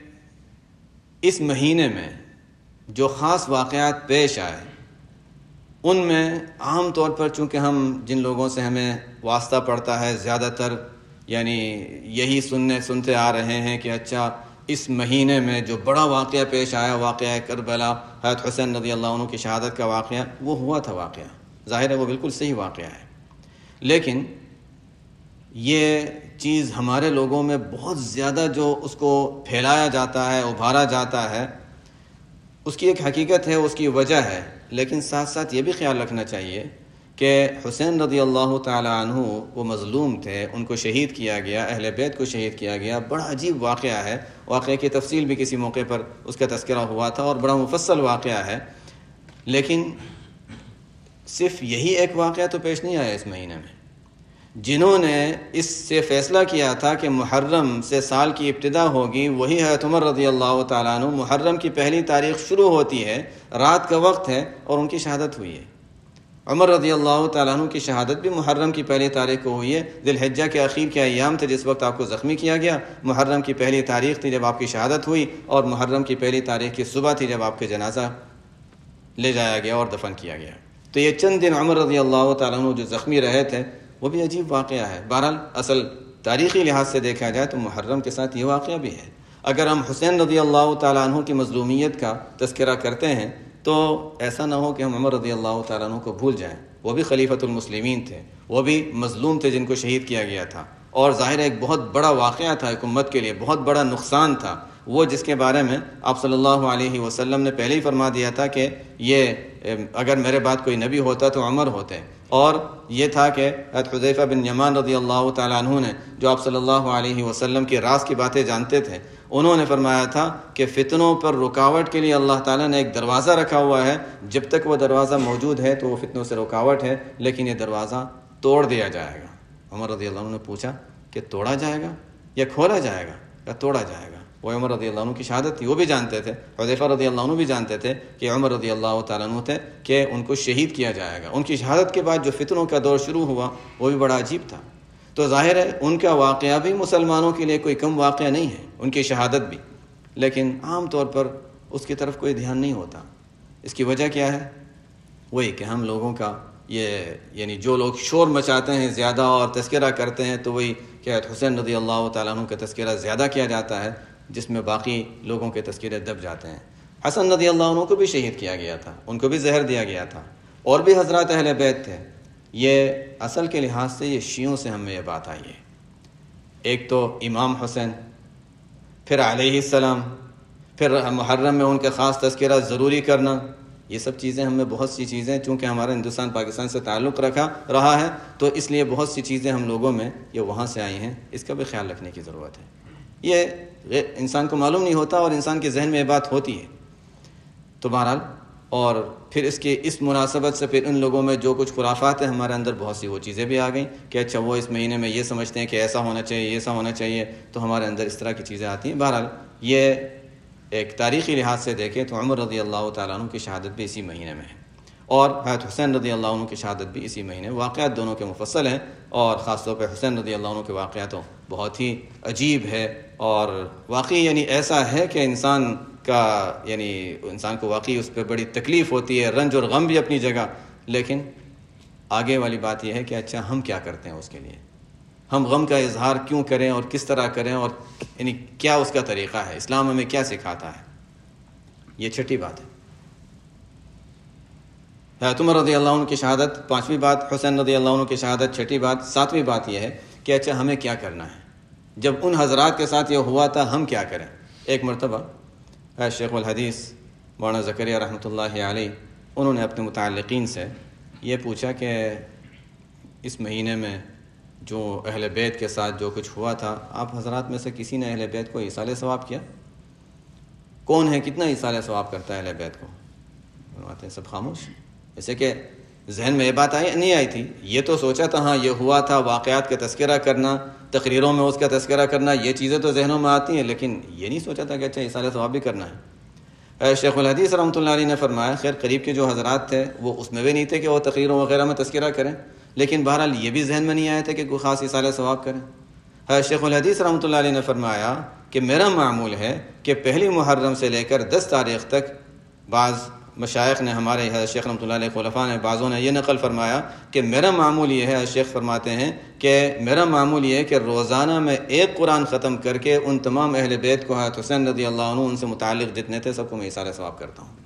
Speaker 1: اس مہینے میں جو خاص واقعات پیش آئے ان میں عام طور پر چونکہ ہم جن لوگوں سے ہمیں واسطہ پڑتا ہے زیادہ تر یعنی یہی سننے سنتے آ رہے ہیں کہ اچھا اس مہینے میں جو بڑا واقعہ پیش آیا، واقعہ کربلا، حضرت حسین رضی اللہ عنہ کی شہادت کا واقعہ، وہ ہوا تھا واقعہ، ظاہر ہے وہ بالکل صحیح واقعہ ہے، لیکن یہ چیز ہمارے لوگوں میں بہت زیادہ جو اس کو پھیلایا جاتا ہے، ابھارا جاتا ہے، اس کی ایک حقیقت ہے، اس کی وجہ ہے، لیکن ساتھ ساتھ یہ بھی خیال رکھنا چاہیے کہ حسین رضی اللہ تعالی عنہ وہ مظلوم تھے، ان کو شہید کیا گیا، اہل بیت کو شہید کیا گیا، بڑا عجیب واقعہ ہے، واقعے کی تفصیل بھی کسی موقع پر اس کا تذکرہ ہوا تھا اور بڑا مفصل واقعہ ہے، لیکن صرف یہی ایک واقعہ تو پیش نہیں آیا اس مہینے میں۔ جنہوں نے اس سے فیصلہ کیا تھا کہ محرم سے سال کی ابتدا ہوگی، وہی حضرت عمر رضی اللہ تعالیٰ عنہ، محرم کی پہلی تاریخ شروع ہوتی ہے، رات کا وقت ہے اور ان کی شہادت ہوئی ہے۔ عمر رضی اللہ تعالیٰ عنہ کی شہادت بھی محرم کی پہلی تاریخ کو ہوئی ہے، ذی الحجہ کے اخیر کے ایام تھے جس وقت آپ کو زخمی کیا گیا، محرم کی پہلی تاریخ تھی جب آپ کی شہادت ہوئی، اور محرم کی پہلی تاریخ کی صبح تھی جب آپ کے جنازہ لے جایا گیا اور دفن کیا گیا۔ تو یہ چند دن عمر رضی اللہ تعالیٰ عنہ جو زخمی رہے تھے وہ بھی عجیب واقعہ ہے۔ بہرحال اصل تاریخی لحاظ سے دیکھا جائے تو محرم کے ساتھ یہ واقعہ بھی ہے۔ اگر ہم حسین رضی اللہ تعالیٰ عنہ کی مظلومیت کا تذکرہ کرتے ہیں تو ایسا نہ ہو کہ ہم عمر رضی اللہ تعالیٰ عنہ کو بھول جائیں، وہ بھی خلیفۃ المسلمین تھے، وہ بھی مظلوم تھے جن کو شہید کیا گیا تھا، اور ظاہر ہے ایک بہت بڑا واقعہ تھا ایک امت کے لیے، بہت بڑا نقصان تھا وہ، جس کے بارے میں آپ صلی اللہ علیہ وسلم نے پہلے ہی فرما دیا تھا کہ یہ اگر میرے بعد کوئی نبی ہوتا تو عمر ہوتے، اور یہ تھا کہ حضرت حذیفہ بن یمان رضی اللہ تعالیٰ عنہ نے جو آپ صلی اللہ علیہ وسلم کی راز کی باتیں جانتے تھے، انہوں نے فرمایا تھا کہ فتنوں پر رکاوٹ کے لیے اللہ تعالیٰ نے ایک دروازہ رکھا ہوا ہے، جب تک وہ دروازہ موجود ہے تو وہ فتنوں سے رکاوٹ ہے، لیکن یہ دروازہ توڑ دیا جائے گا۔ عمر رضی اللہ عنہ نے پوچھا کہ توڑا جائے گا یا کھولا جائے گا یا توڑا جائے گا؟ وہ عمر رضی اللہ عنہ کی شہادت تھی، وہ بھی جانتے تھے، حذیفہ رضی اللہ عنہ بھی جانتے تھے کہ عمر رضی اللہ تعالیٰ عنہ تھے کہ ان کو شہید کیا جائے گا۔ ان کی شہادت کے بعد جو فتنوں کا دور شروع ہوا وہ بھی بڑا عجیب تھا، تو ظاہر ہے ان کا واقعہ بھی مسلمانوں کے لیے کوئی کم واقعہ نہیں ہے، ان کی شہادت بھی، لیکن عام طور پر اس کی طرف کوئی دھیان نہیں ہوتا۔ اس کی وجہ کیا ہے؟ وہی کہ ہم لوگوں کا یہ یعنی جو لوگ شور مچاتے ہیں زیادہ اور تذکرہ کرتے ہیں تو وہی کہ حسین رضی اللہ تعالیٰ عنہ کا تذکرہ زیادہ کیا جاتا ہے، جس میں باقی لوگوں کے تذکرے دب جاتے ہیں۔ حسن رضی اللہ عنہ کو بھی شہید کیا گیا تھا، ان کو بھی زہر دیا گیا تھا، اور بھی حضرات اہل بیت تھے۔ یہ اصل کے لحاظ سے یہ شیعوں سے ہمیں یہ بات آئی ہے۔ ایک تو امام حسین، پھر علیہ السلام، پھر محرم میں ان کے خاص تذکرہ ضروری کرنا، یہ سب چیزیں ہم میں بہت سی چیزیں، چونکہ ہمارا ہندوستان پاکستان سے تعلق رکھا رہا ہے تو اس لیے بہت سی چیزیں ہم لوگوں میں یہ وہاں سے آئی ہیں، اس کا بھی خیال رکھنے کی ضرورت ہے۔ یہ انسان کو معلوم نہیں ہوتا اور انسان کے ذہن میں یہ بات ہوتی ہے، تو بہرحال اور پھر اس کے اس مناسبت سے پھر ان لوگوں میں جو کچھ خرافات ہیں ہمارے اندر بہت سی وہ چیزیں بھی آ گئیں کہ اچھا وہ اس مہینے میں یہ سمجھتے ہیں کہ ایسا ہونا چاہیے، ایسا ہونا چاہیے، تو ہمارے اندر اس طرح کی چیزیں آتی ہیں۔ بہرحال یہ ایک تاریخی لحاظ سے دیکھیں تو عمر رضی اللہ تعالیٰ عنہ کی شہادت بھی اسی مہینے میں ہے، اور حضرت حسین رضی اللہ عنہ کی شہادت بھی اسی مہینے۔ واقعات دونوں کے مفصل ہیں، اور خاص طور پہ حسین رضی اللہ عنہ کے واقعات بہت ہی عجیب ہے، اور واقعی یعنی ایسا ہے کہ انسان کا یعنی انسان کو واقعی اس پہ بڑی تکلیف ہوتی ہے، رنج اور غم بھی اپنی جگہ، لیکن آگے والی بات یہ ہے کہ اچھا ہم کیا کرتے ہیں اس کے لیے، ہم غم کا اظہار کیوں کریں اور کس طرح کریں، اور یعنی کیا اس کا طریقہ ہے، اسلام ہمیں کیا سکھاتا ہے۔ یہ چھٹی بات ہے۔ حضرت عمر رضی اللہ عنہ کی شہادت پانچویں بات، حسین رضی اللہ عنہ کی شہادت چھٹی بات۔ ساتویں بات یہ ہے کہ اچھا ہمیں کیا کرنا ہے، جب ان حضرات کے ساتھ یہ ہوا تھا ہم کیا کریں۔ ایک مرتبہ شیخ الحدیث مولانا زکریا رحمۃ اللہ علیہ انہوں نے اپنے متعلقین سے یہ پوچھا کہ اس مہینے میں جو اہل بیت کے ساتھ جو کچھ ہوا تھا، آپ حضرات میں سے کسی نے اہل بیت کو ایصال ثواب کیا؟ کون ہے کتنا ایصال ثواب کرتا ہے اہل بیت کو؟ فرماتے ہیں سب خاموش۔ جیسے کہ ذہن میں یہ بات آئی نہیں آئی تھی، یہ تو سوچا تھا ہاں یہ ہوا تھا، واقعات کا تذکرہ کرنا، تقریروں میں اس کا تذکرہ کرنا، یہ چیزیں تو ذہنوں میں آتی ہیں، لیکن یہ نہیں سوچا تھا کہ اچھا ایصال ثواب بھی کرنا ہے۔ شیخ الحدیث رحمۃ اللہ علیہ نے فرمایا، خیر قریب کے جو حضرات تھے وہ اس میں بھی نہیں تھے کہ وہ تقریروں وغیرہ میں تذکرہ کریں، لیکن بہرحال یہ بھی ذہن میں نہیں آیا تھا کہ کوئی خاص ایصال ثواب کریں۔ شیخ الحدیث رحمۃ اللہ علیہ نے فرمایا کہ میرا معمول ہے کہ پہلی محرم سے لے کر دس تاریخ تک، بعض مشائخ نے ہمارے شیخ رحمۃ اللہ علیہ خلفاء نے بعضوں نے یہ نقل فرمایا کہ میرا معمول یہ ہے، شیخ فرماتے ہیں کہ میرا معمول یہ ہے کہ روزانہ میں ایک قرآن ختم کر کے ان تمام اہل بیت کو، حضرت حسین رضی اللہ عنہ ان سے متعلق جتنے تھے سب کو میں ایصال ثواب کرتا ہوں۔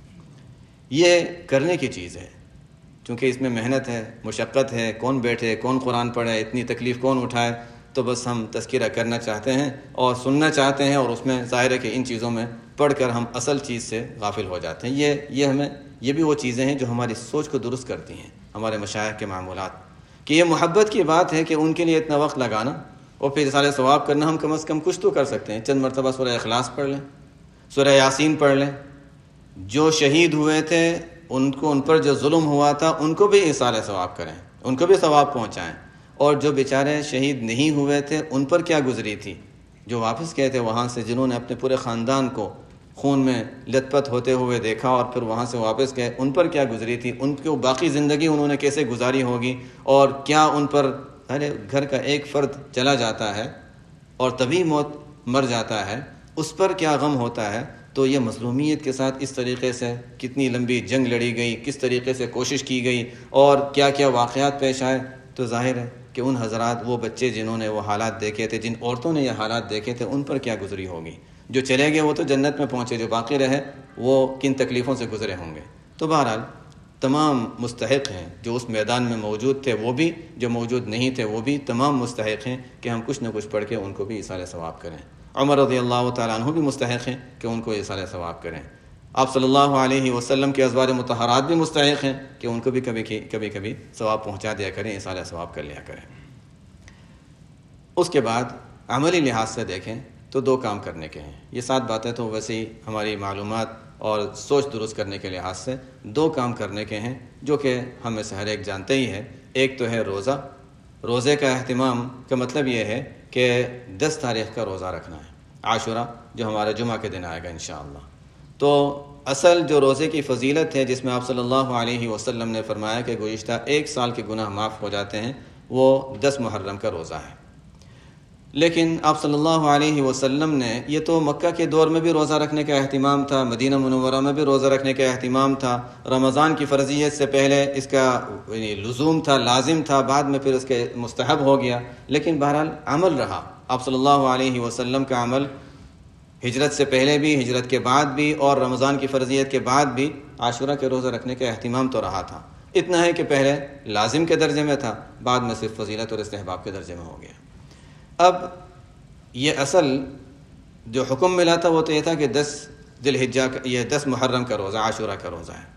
Speaker 1: یہ کرنے کی چیز ہے، چونکہ اس میں محنت ہے، مشقت ہے، کون بیٹھے، کون قرآن پڑھے، اتنی تکلیف کون اٹھائے، تو بس ہم تذکرہ کرنا چاہتے ہیں اور سننا چاہتے ہیں، اور اس میں ظاہر ہے کہ ان چیزوں میں پڑھ کر ہم اصل چیز سے غافل ہو جاتے ہیں۔ یہ یہ ہمیں یہ بھی وہ چیزیں ہیں جو ہماری سوچ کو درست کرتی ہیں، ہمارے مشائخ کے معمولات، کہ یہ محبت کی بات ہے کہ ان کے لیے اتنا وقت لگانا اور پھر ایصال ثواب کرنا۔ ہم کم از کم کچھ تو کر سکتے ہیں، چند مرتبہ سورہ اخلاص پڑھ لیں، سورہ یاسین پڑھ لیں۔ جو شہید ہوئے تھے ان کو، ان پر جو ظلم ہوا تھا ان کو بھی ایصال ثواب کریں، ان کو بھی ثواب پہنچائیں، اور جو بیچارے شہید نہیں ہوئے تھے ان پر کیا گزری تھی، جو واپس گئے تھے وہاں سے، جنہوں نے اپنے پورے خاندان کو خون میں لت پت ہوتے ہوئے دیکھا اور پھر وہاں سے واپس گئے، ان پر کیا گزری تھی، ان کو باقی زندگی انہوں نے کیسے گزاری ہوگی، اور کیا ان پر ارے گھر کا ایک فرد چلا جاتا ہے اور تبھی موت مر جاتا ہے، اس پر کیا غم ہوتا ہے۔ تو یہ مظلومیت کے ساتھ اس طریقے سے کتنی لمبی جنگ لڑی گئی، کس طریقے سے کوشش کی گئی، اور کیا کیا واقعات پیش آئے، تو ظاہر ہے کہ ان حضرات، وہ بچے جنہوں نے وہ حالات دیکھے تھے، جن عورتوں نے یہ حالات دیکھے تھے، ان پر کیا گزری ہوگی۔ جو چلے گئے وہ تو جنت میں پہنچے، جو باقی رہے وہ کن تکلیفوں سے گزرے ہوں گے۔ تو بہرحال تمام مستحق ہیں، جو اس میدان میں موجود تھے وہ بھی، جو موجود نہیں تھے وہ بھی، تمام مستحق ہیں کہ ہم کچھ نہ کچھ پڑھ کے ان کو بھی ایصال ثواب کریں۔ عمر رضی اللہ تعالیٰ عنہ بھی مستحق ہیں کہ ان کو ایصال ثواب کریں۔ آپ صلی اللہ علیہ وسلم کے ازواج مطہرات بھی مستحق ہیں کہ ان کو بھی کبھی کبھی کبھی ثواب پہنچا دیا کریں، ایصال ثواب کر لیا کریں۔ اس کے بعد عملی لحاظ سے دیکھیں تو دو کام کرنے کے ہیں۔ یہ سات باتیں تو ویسے ہی ہماری معلومات اور سوچ درست کرنے کے لحاظ سے دو کام کرنے کے ہیں، جو کہ ہم میں سے ہر ایک جانتے ہی ہے۔ ایک تو ہے روزہ۔ روزے کا اہتمام کا مطلب یہ ہے کہ دس تاریخ کا روزہ رکھنا ہے، عاشورہ جو ہمارا جمعہ کے دن آئے گا انشاءاللہ۔ تو اصل جو روزے کی فضیلت ہے، جس میں آپ صلی اللہ علیہ وسلم نے فرمایا کہ گزشتہ ایک سال کے گناہ معاف ہو جاتے ہیں، وہ دس محرم کا روزہ ہے۔ لیکن آپ صلی اللہ علیہ وسلم نے، یہ تو مکہ کے دور میں بھی روزہ رکھنے کا اہتمام تھا، مدینہ منورہ میں بھی روزہ رکھنے کا اہتمام تھا، رمضان کی فرضیت سے پہلے اس کا لزوم تھا، لازم تھا، بعد میں پھر اس کے مستحب ہو گیا، لیکن بہرحال عمل رہا۔ آپ صلی اللہ علیہ وسلم کا عمل ہجرت سے پہلے بھی، ہجرت کے بعد بھی، اور رمضان کی فرضیت کے بعد بھی عاشورہ کے روزہ رکھنے کا اہتمام تو رہا تھا۔ اتنا ہے کہ پہلے لازم کے درجے میں تھا، بعد میں صرف فضیلت اور استحباب کے درجے میں ہو گیا۔ اب یہ اصل جو حکم ملا تھا وہ تو یہ تھا کہ دس ذی الحجہ کا، یہ دس محرم کا روزہ عاشورہ کا روزہ ہے۔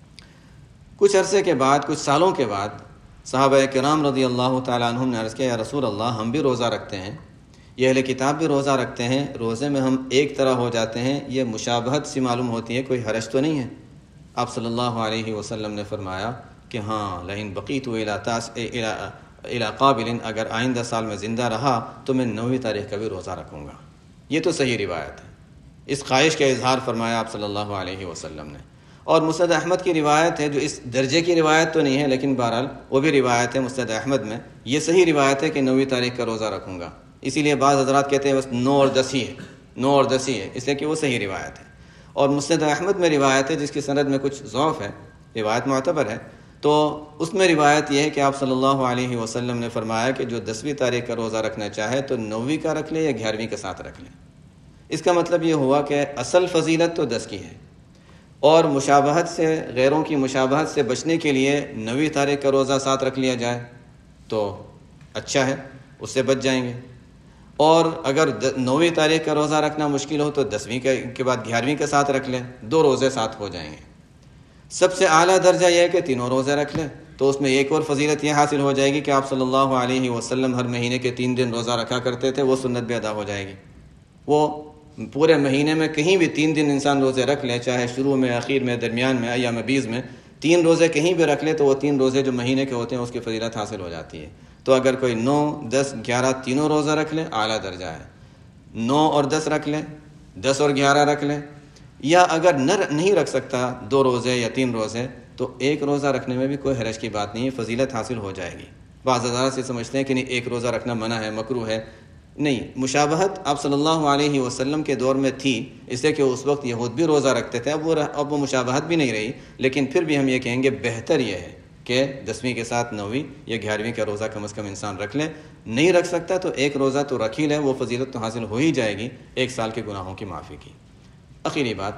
Speaker 1: کچھ عرصے کے بعد، کچھ سالوں کے بعد صحابہ کرام رضی اللہ تعالیٰ عنہم نے عرض کیا یا رسول اللہ ہم بھی روزہ رکھتے ہیں، یہ اہل کتاب بھی روزہ رکھتے ہیں، روزے میں ہم ایک طرح ہو جاتے ہیں، یہ مشابہت سی معلوم ہوتی ہے، کوئی حرج تو نہیں ہے؟ آپ صلی اللہ علیہ وسلم نے فرمایا کہ ہاں لئن بقیت الی تاس الی قابل، اگر آئندہ سال میں زندہ رہا تو میں نویں تاریخ کا بھی روزہ رکھوں گا۔ یہ تو صحیح روایت ہے، اس خواہش کا اظہار فرمایا آپ صلی اللہ علیہ وسلم نے۔ اور مسند احمد کی روایت ہے جو اس درجے کی روایت تو نہیں ہے، لیکن بہرحال وہ بھی روایت ہے مسند احمد میں، یہ صحیح روایت ہے کہ نویں تاریخ کا روزہ رکھوں گا۔ اسی لیے بعض حضرات کہتے ہیں بس نو اور دس ہی ہے، نو اور دس ہی ہے، اس لیے کہ وہ صحیح روایت ہے۔ اور مسند احمد میں روایت ہے جس کی سند میں کچھ ضعف ہے، روایت معتبر ہے، تو اس میں روایت یہ ہے کہ آپ صلی اللہ علیہ وسلم نے فرمایا کہ جو دسویں تاریخ کا روزہ رکھنا چاہے تو نویں کا رکھ لے یا گیارہویں کے ساتھ رکھ لے۔ اس کا مطلب یہ ہوا کہ اصل فضیلت تو دس کی ہے، اور مشابہت سے، غیروں کی مشابہت سے بچنے کے لیے نویں تاریخ کا روزہ ساتھ رکھ لیا جائے تو اچھا ہے، اس سے بچ جائیں گے۔ اور اگر نویں تاریخ کا روزہ رکھنا مشکل ہو تو دسویں کے بعد گیارہویں کے ساتھ رکھ لیں، دو روزے ساتھ ہو جائیں گے۔ سب سے اعلیٰ درجہ یہ ہے کہ تینوں روزے رکھ لیں، تو اس میں ایک اور فضیلت یہ حاصل ہو جائے گی کہ آپ صلی اللہ علیہ وسلم ہر مہینے کے تین دن روزہ رکھا کرتے تھے، وہ سنت بھی ادا ہو جائے گی۔ وہ پورے مہینے میں کہیں بھی تین دن انسان روزے رکھ لے، چاہے شروع میں، اخیر میں، درمیان میں، ایام بیز میں، تین روزے کہیں بھی رکھ لے تو وہ تین روزے جو مہینے کے ہوتے ہیں اس کی فضیلت حاصل ہو جاتی ہے۔ تو اگر کوئی نو، دس، گیارہ تینوں روزہ رکھ لے اعلیٰ درجہ ہے، نو اور دس رکھ لیں، دس اور گیارہ رکھ لیں، یا اگر نہ نہیں رکھ سکتا دو روزے یا تین روزے تو ایک روزہ رکھنے میں بھی کوئی حرج کی بات نہیں ہے، فضیلت حاصل ہو جائے گی۔ بعض حضرات سے سمجھتے ہیں کہ نہیں ایک روزہ رکھنا منع ہے، مکروہ ہے۔ نہیں، مشابہت آپ صلی اللہ علیہ وسلم کے دور میں تھی، اس لیے کہ اس وقت یہود بھی روزہ رکھتے تھے، اب وہ اب وہ مشابہت بھی نہیں رہی، لیکن پھر بھی ہم یہ کہیں گے بہتر یہ ہے کہ دسویں کے ساتھ نویں یا گیارہویں کا روزہ کم از کم انسان رکھ لے۔ نہیں رکھ سکتا تو ایک روزہ تو رکھ ہی لے، وہ فضیلت تو حاصل ہو ہی جائے گی ایک سال کے گناہوں کی معافی کی۔ آخری بات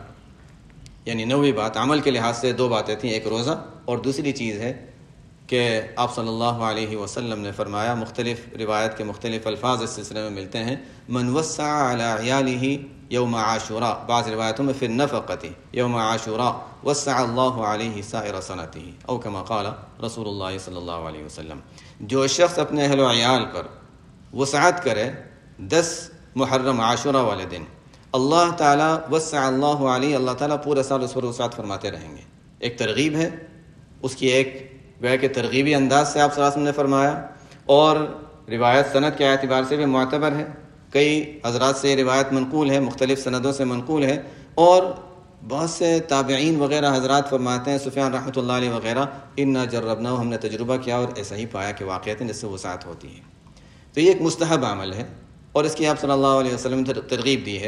Speaker 1: یعنی نویں بات، عمل کے لحاظ سے دو باتیں تھیں، ایک روزہ اور دوسری چیز ہے کہ آپ صلی اللہ علیہ وسلم نے فرمایا، مختلف روایت کے مختلف الفاظ اس سلسلے میں ملتے ہیں، من وسع علی عیالہ یوم عاشوراء، بعض روایتوں میں فی النفقۃ یوم عاشوراء وسع اللہ علیہ سائر سنتہ، او کما قال رسول اللہ صلی اللہ علیہ وسلم۔ جو شخص اپنے اہل و عیال پر وسعت کرے دس محرم عاشوراء والے دن، اللہ تعالیٰ وسع اللہ علیہ، اللہ تعالیٰ پورے سال اس پر وسعت فرماتے رہیں گے۔ ایک ترغیب ہے، اس کی ایک گویا کہ ترغیبی انداز سے آپ صلی اللہ علیہ وسلم نے فرمایا، اور روایت سند کے اعتبار سے بھی معتبر ہے، کئی حضرات سے یہ روایت منقول ہے، مختلف سندوں سے منقول ہے، اور بہت سے تابعین وغیرہ حضرات فرماتے ہیں، سفیان رحمۃ اللہ علیہ وغیرہ، انا جربنا، ہم نے تجربہ کیا اور ایسا ہی پایا کہ واقعات جس سے وسعت ہوتی ہے۔ تو یہ ایک مستحب عمل ہے اور اس کی آپ صلی اللہ علیہ وسلم نے ترغیب دی ہے۔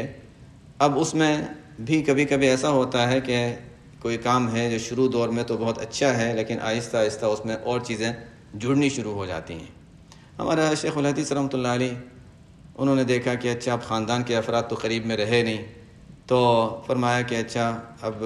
Speaker 1: اب اس میں بھی کبھی کبھی ایسا ہوتا ہے کہ کوئی کام ہے جو شروع دور میں تو بہت اچھا ہے، لیکن آہستہ آہستہ اس میں اور چیزیں جڑنی شروع ہو جاتی ہیں۔ ہمارا شیخ الحدیث رحمۃ اللہ علیہ، انہوں نے دیکھا کہ اچھا اب خاندان کے افراد تو قریب میں رہے نہیں، تو فرمایا کہ اچھا اب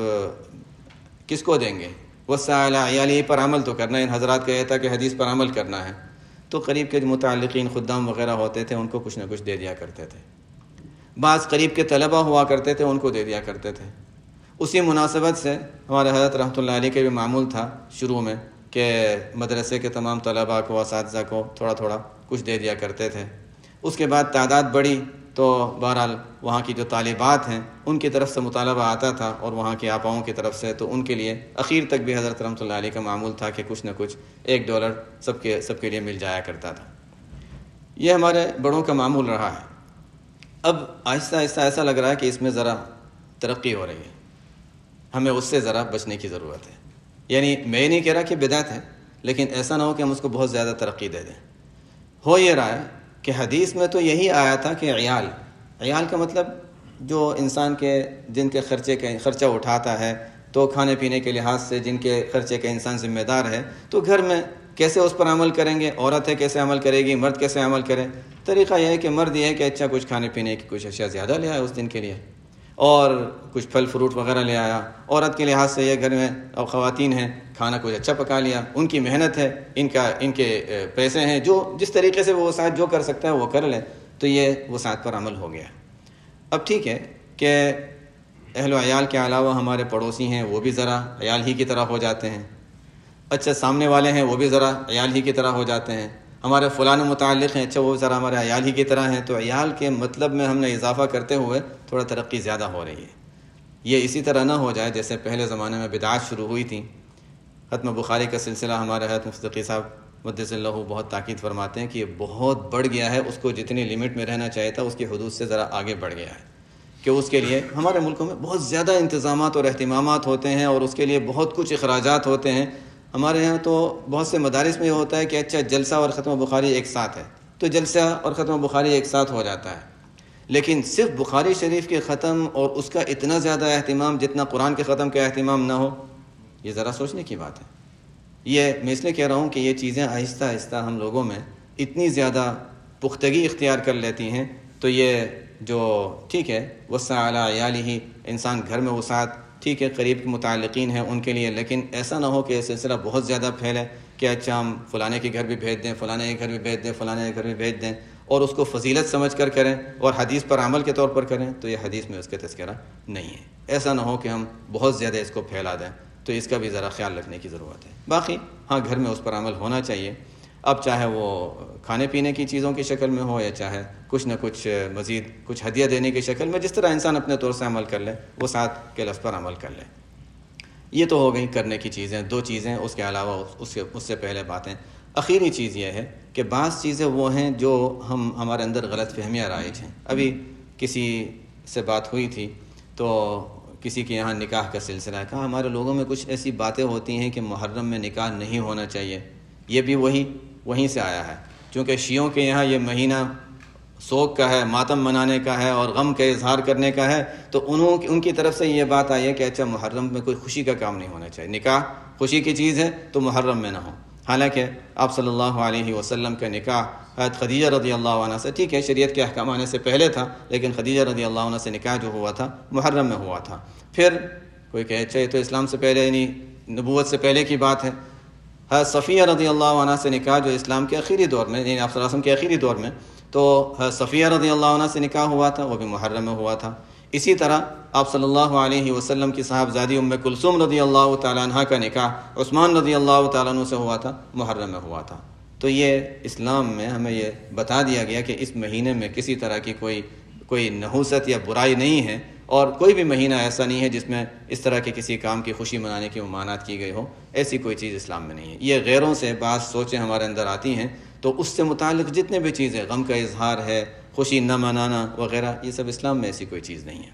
Speaker 1: کس کو دیں گے، وسع علی عیالہ پر عمل تو کرنا ہے، ان حضرات کا یہ تھا کہ حدیث پر عمل کرنا ہے، تو قریب کے جو متعلقین خدام وغیرہ ہوتے تھے ان کو کچھ نہ کچھ دے دیا کرتے تھے، بعض قریب کے طلبہ ہوا کرتے تھے ان کو دے دیا کرتے تھے۔ اسی مناسبت سے ہمارے حضرت رحمۃ اللہ علیہ کے بھی معمول تھا شروع میں کہ مدرسے کے تمام طلباء کو، اساتذہ کو تھوڑا تھوڑا کچھ دے دیا کرتے تھے۔ اس کے بعد تعداد بڑھی تو بہرحال وہاں کی جو طالبات ہیں ان کی طرف سے مطالبہ آتا تھا، اور وہاں کے آپاؤں کی طرف سے، تو ان کے لیے اخیر تک بھی حضرت رحمۃ اللہ علیہ کا معمول تھا کہ کچھ نہ کچھ ایک ڈالر سب کے سب کے لیے مل جایا کرتا تھا۔ یہ ہمارے بڑوں کا معمول رہا ہے۔ اب آہستہ آہستہ ایسا لگ رہا ہے کہ اس میں ذرا ترقی ہو رہی ہے، ہمیں اس سے ذرا بچنے کی ضرورت ہے۔ یعنی میں نہیں کہہ رہا کہ بدعت ہے، لیکن ایسا نہ ہو کہ ہم اس کو بہت زیادہ ترقی دے دیں۔ ہو یہ رہا ہے کہ حدیث میں تو یہی آیا تھا کہ عیال، عیال کا مطلب جو انسان کے جن کے خرچے کے خرچہ اٹھاتا ہے، تو کھانے پینے کے لحاظ سے جن کے خرچے کا انسان ذمہ دار ہے، تو گھر میں کیسے اس پر عمل کریں گے، عورت ہے کیسے عمل کرے گی، مرد کیسے عمل کرے۔ طریقہ یہ ہے کہ مرد یہ ہے کہ اچھا کچھ کھانے پینے کی کچھ اشیاء زیادہ لے آئے اس دن کے لیے، اور کچھ پھل فروٹ وغیرہ لے آیا۔ عورت کے لحاظ سے یہ گھر میں اب خواتین ہیں، کھانا کچھ اچھا پکا لیا، ان کی محنت ہے، ان کا ان کے پیسے ہیں، جو جس طریقے سے وہ وسعت جو کر سکتا ہے وہ کر لے۔ تو یہ وسعت پر عمل ہو گیا۔ اب ٹھیک ہے کہ اہل و عیال کے علاوہ ہمارے پڑوسی ہیں، وہ بھی ذرا عیال ہی کی طرح ہو جاتے ہیں، اچھا سامنے والے ہیں وہ بھی ذرا عیال ہی کی طرح ہو جاتے ہیں، ہمارے فلاں متعلق ہیں، اچھا وہ ذرا ہمارے عیال ہی کی طرح ہیں، تو عیال کے مطلب میں ہم نے اضافہ کرتے ہوئے تھوڑا ترقی زیادہ ہو رہی ہے۔ یہ اسی طرح نہ ہو جائے جیسے پہلے زمانے میں بدعات شروع ہوئی تھیں۔ ختم بخاری کا سلسلہ ہمارے حضرت مفتی تقی صاحب مقدس اللہ بہت تاکید فرماتے ہیں کہ یہ بہت بڑھ گیا ہے، اس کو جتنی لمٹ میں رہنا چاہیے تھا اس کی حدود سے ذرا آگے بڑھ گیا ہے، کہ اس کے لیے ہمارے ملکوں میں بہت زیادہ انتظامات اور اہتمامات ہوتے ہیں اور اس کے لیے بہت کچھ اخراجات ہوتے ہیں۔ ہمارے یہاں تو بہت سے مدارس میں یہ ہوتا ہے کہ اچھا جلسہ اور ختم بخاری ایک ساتھ ہے، تو جلسہ اور ختم بخاری ایک ساتھ ہو جاتا ہے، لیکن صرف بخاری شریف کے ختم اور اس کا اتنا زیادہ اہتمام جتنا قرآن کے ختم کا اہتمام نہ ہو، یہ ذرا سوچنے کی بات ہے۔ یہ میں اس لیے کہہ رہا ہوں کہ یہ چیزیں آہستہ آہستہ ہم لوگوں میں اتنی زیادہ پختگی اختیار کر لیتی ہیں، تو یہ جو ٹھیک ہے وسع علی عیالہ، انسان گھر میں وسعت ٹھیک ہے قریب کے متعلقین ہیں ان کے لیے، لیکن ایسا نہ ہو کہ یہ سلسلہ بہت زیادہ پھیلے کہ اچھا ہم فلانے کے گھر بھی بھیج دیں، فلانے کے گھر بھی بھیج دیں، فلانے کے گھر بھی بھیج دیں، اور اس کو فضیلت سمجھ کر کریں اور حدیث پر عمل کے طور پر کریں، تو یہ حدیث میں اس کا تذکرہ نہیں ہے۔ ایسا نہ ہو کہ ہم بہت زیادہ اس کو پھیلا دیں، تو اس کا بھی ذرا خیال رکھنے کی ضرورت ہے۔ باقی ہاں گھر میں اس پر عمل ہونا چاہیے، اب چاہے وہ کھانے پینے کی چیزوں کی شکل میں ہو یا چاہے کچھ نہ کچھ مزید کچھ ہدیہ دینے کی شکل میں، جس طرح انسان اپنے طور سے عمل کر لے وہ ساتھ کے لفظ پر عمل کر لے۔ یہ تو ہو گئی کرنے کی چیزیں، دو چیزیں، اس کے علاوہ اس سے اس سے پہلے باتیں۔ اخیری چیز یہ ہے کہ بعض چیزیں وہ ہیں جو ہم ہمارے اندر غلط فہمیاں رائج ہیں۔ ابھی کسی سے بات ہوئی تھی تو کسی کے یہاں نکاح کا سلسلہ ہے، کہا ہمارے لوگوں میں کچھ ایسی باتیں ہوتی ہیں کہ محرم میں نکاح نہیں ہونا چاہیے، یہ بھی وہی وہیں سے آیا ہے، چونکہ شیعوں کے یہاں یہ مہینہ سوگ کا ہے، ماتم منانے کا ہے اور غم کا اظہار کرنے کا ہے، تو انہوں ان کی طرف سے یہ بات آئی ہے کہ اچھا محرم میں کوئی خوشی کا کام نہیں ہونا چاہیے، نکاح خوشی کی چیز ہے تو محرم میں نہ ہو۔ حالانکہ آپ صلی اللہ علیہ وسلم کا نکاح حضرت خدیجہ رضی اللہ عنہ سے، ٹھیک ہے شریعت کے احکام آنے سے پہلے تھا، لیکن خدیجہ رضی اللہ عنہ سے نکاح جو ہوا تھا محرم میں ہوا تھا۔ پھر کوئی کہے اچھا یہ تو اسلام سے پہلے یعنی نبوت سے پہلے کی بات ہے۔ حضرت صفیہ رضی اللہ عنہ سے نکاح جو اسلام کے آخری دور میں یعنی آپ صلی اللہ علیہ وسلم کے آخری دور میں، تو حضرت صفیہ رضی اللہ عنہ سے نکاح ہوا تھا، وہ بھی محرم میں ہوا تھا۔ اسی طرح آپ صلی اللہ علیہ وسلم کی صاحبزادی ام کلثوم رضی اللہ تعالیٰ عنہ کا نکاح عثمان رضی اللہ تعالیٰ عنہ سے ہوا تھا، محرم میں ہوا تھا۔ تو یہ اسلام میں ہمیں یہ بتا دیا گیا کہ اس مہینے میں کسی طرح کی کوئی کوئی نحوست یا برائی نہیں ہے، اور کوئی بھی مہینہ ایسا نہیں ہے جس میں اس طرح کے کسی کام کی خوشی منانے کی ممانعت کی گئی ہو، ایسی کوئی چیز اسلام میں نہیں ہے۔ یہ غیروں سے بعض سوچیں ہمارے اندر آتی ہیں، تو اس سے متعلق جتنے بھی چیزیں، غم کا اظہار ہے، خوشی نہ منانا وغیرہ، یہ سب اسلام میں ایسی کوئی چیز نہیں ہے۔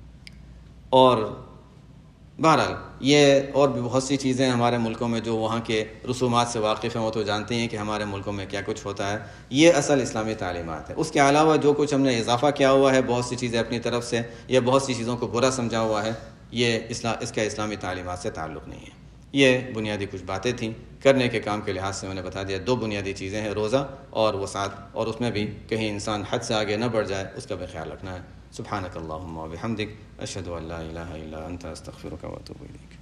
Speaker 1: اور بہرحال یہ اور بھی بہت سی چیزیں ہمارے ملکوں میں جو وہاں کے رسومات سے واقف ہیں وہ تو جانتے ہیں کہ ہمارے ملکوں میں کیا کچھ ہوتا ہے، یہ اصل اسلامی تعلیمات ہے۔ اس کے علاوہ جو کچھ ہم نے اضافہ کیا ہوا ہے، بہت سی چیزیں اپنی طرف سے یا بہت سی چیزوں کو برا سمجھا ہوا ہے، یہ اسلام اس کا اسلامی تعلیمات سے تعلق نہیں ہے۔ یہ بنیادی کچھ باتیں تھیں کرنے کے کام کے لحاظ سے میں نے بتا دیا۔ دو بنیادی چیزیں ہیں، روزہ اور وسعت، اور اس میں بھی کہیں انسان حد سے آگے نہ بڑھ جائے، اس کا بھی خیال رکھنا ہے۔ سبحانک اللہم و بحمدک، اشہد ان لا الہ الا انت، استغفرک و اتوب الیک۔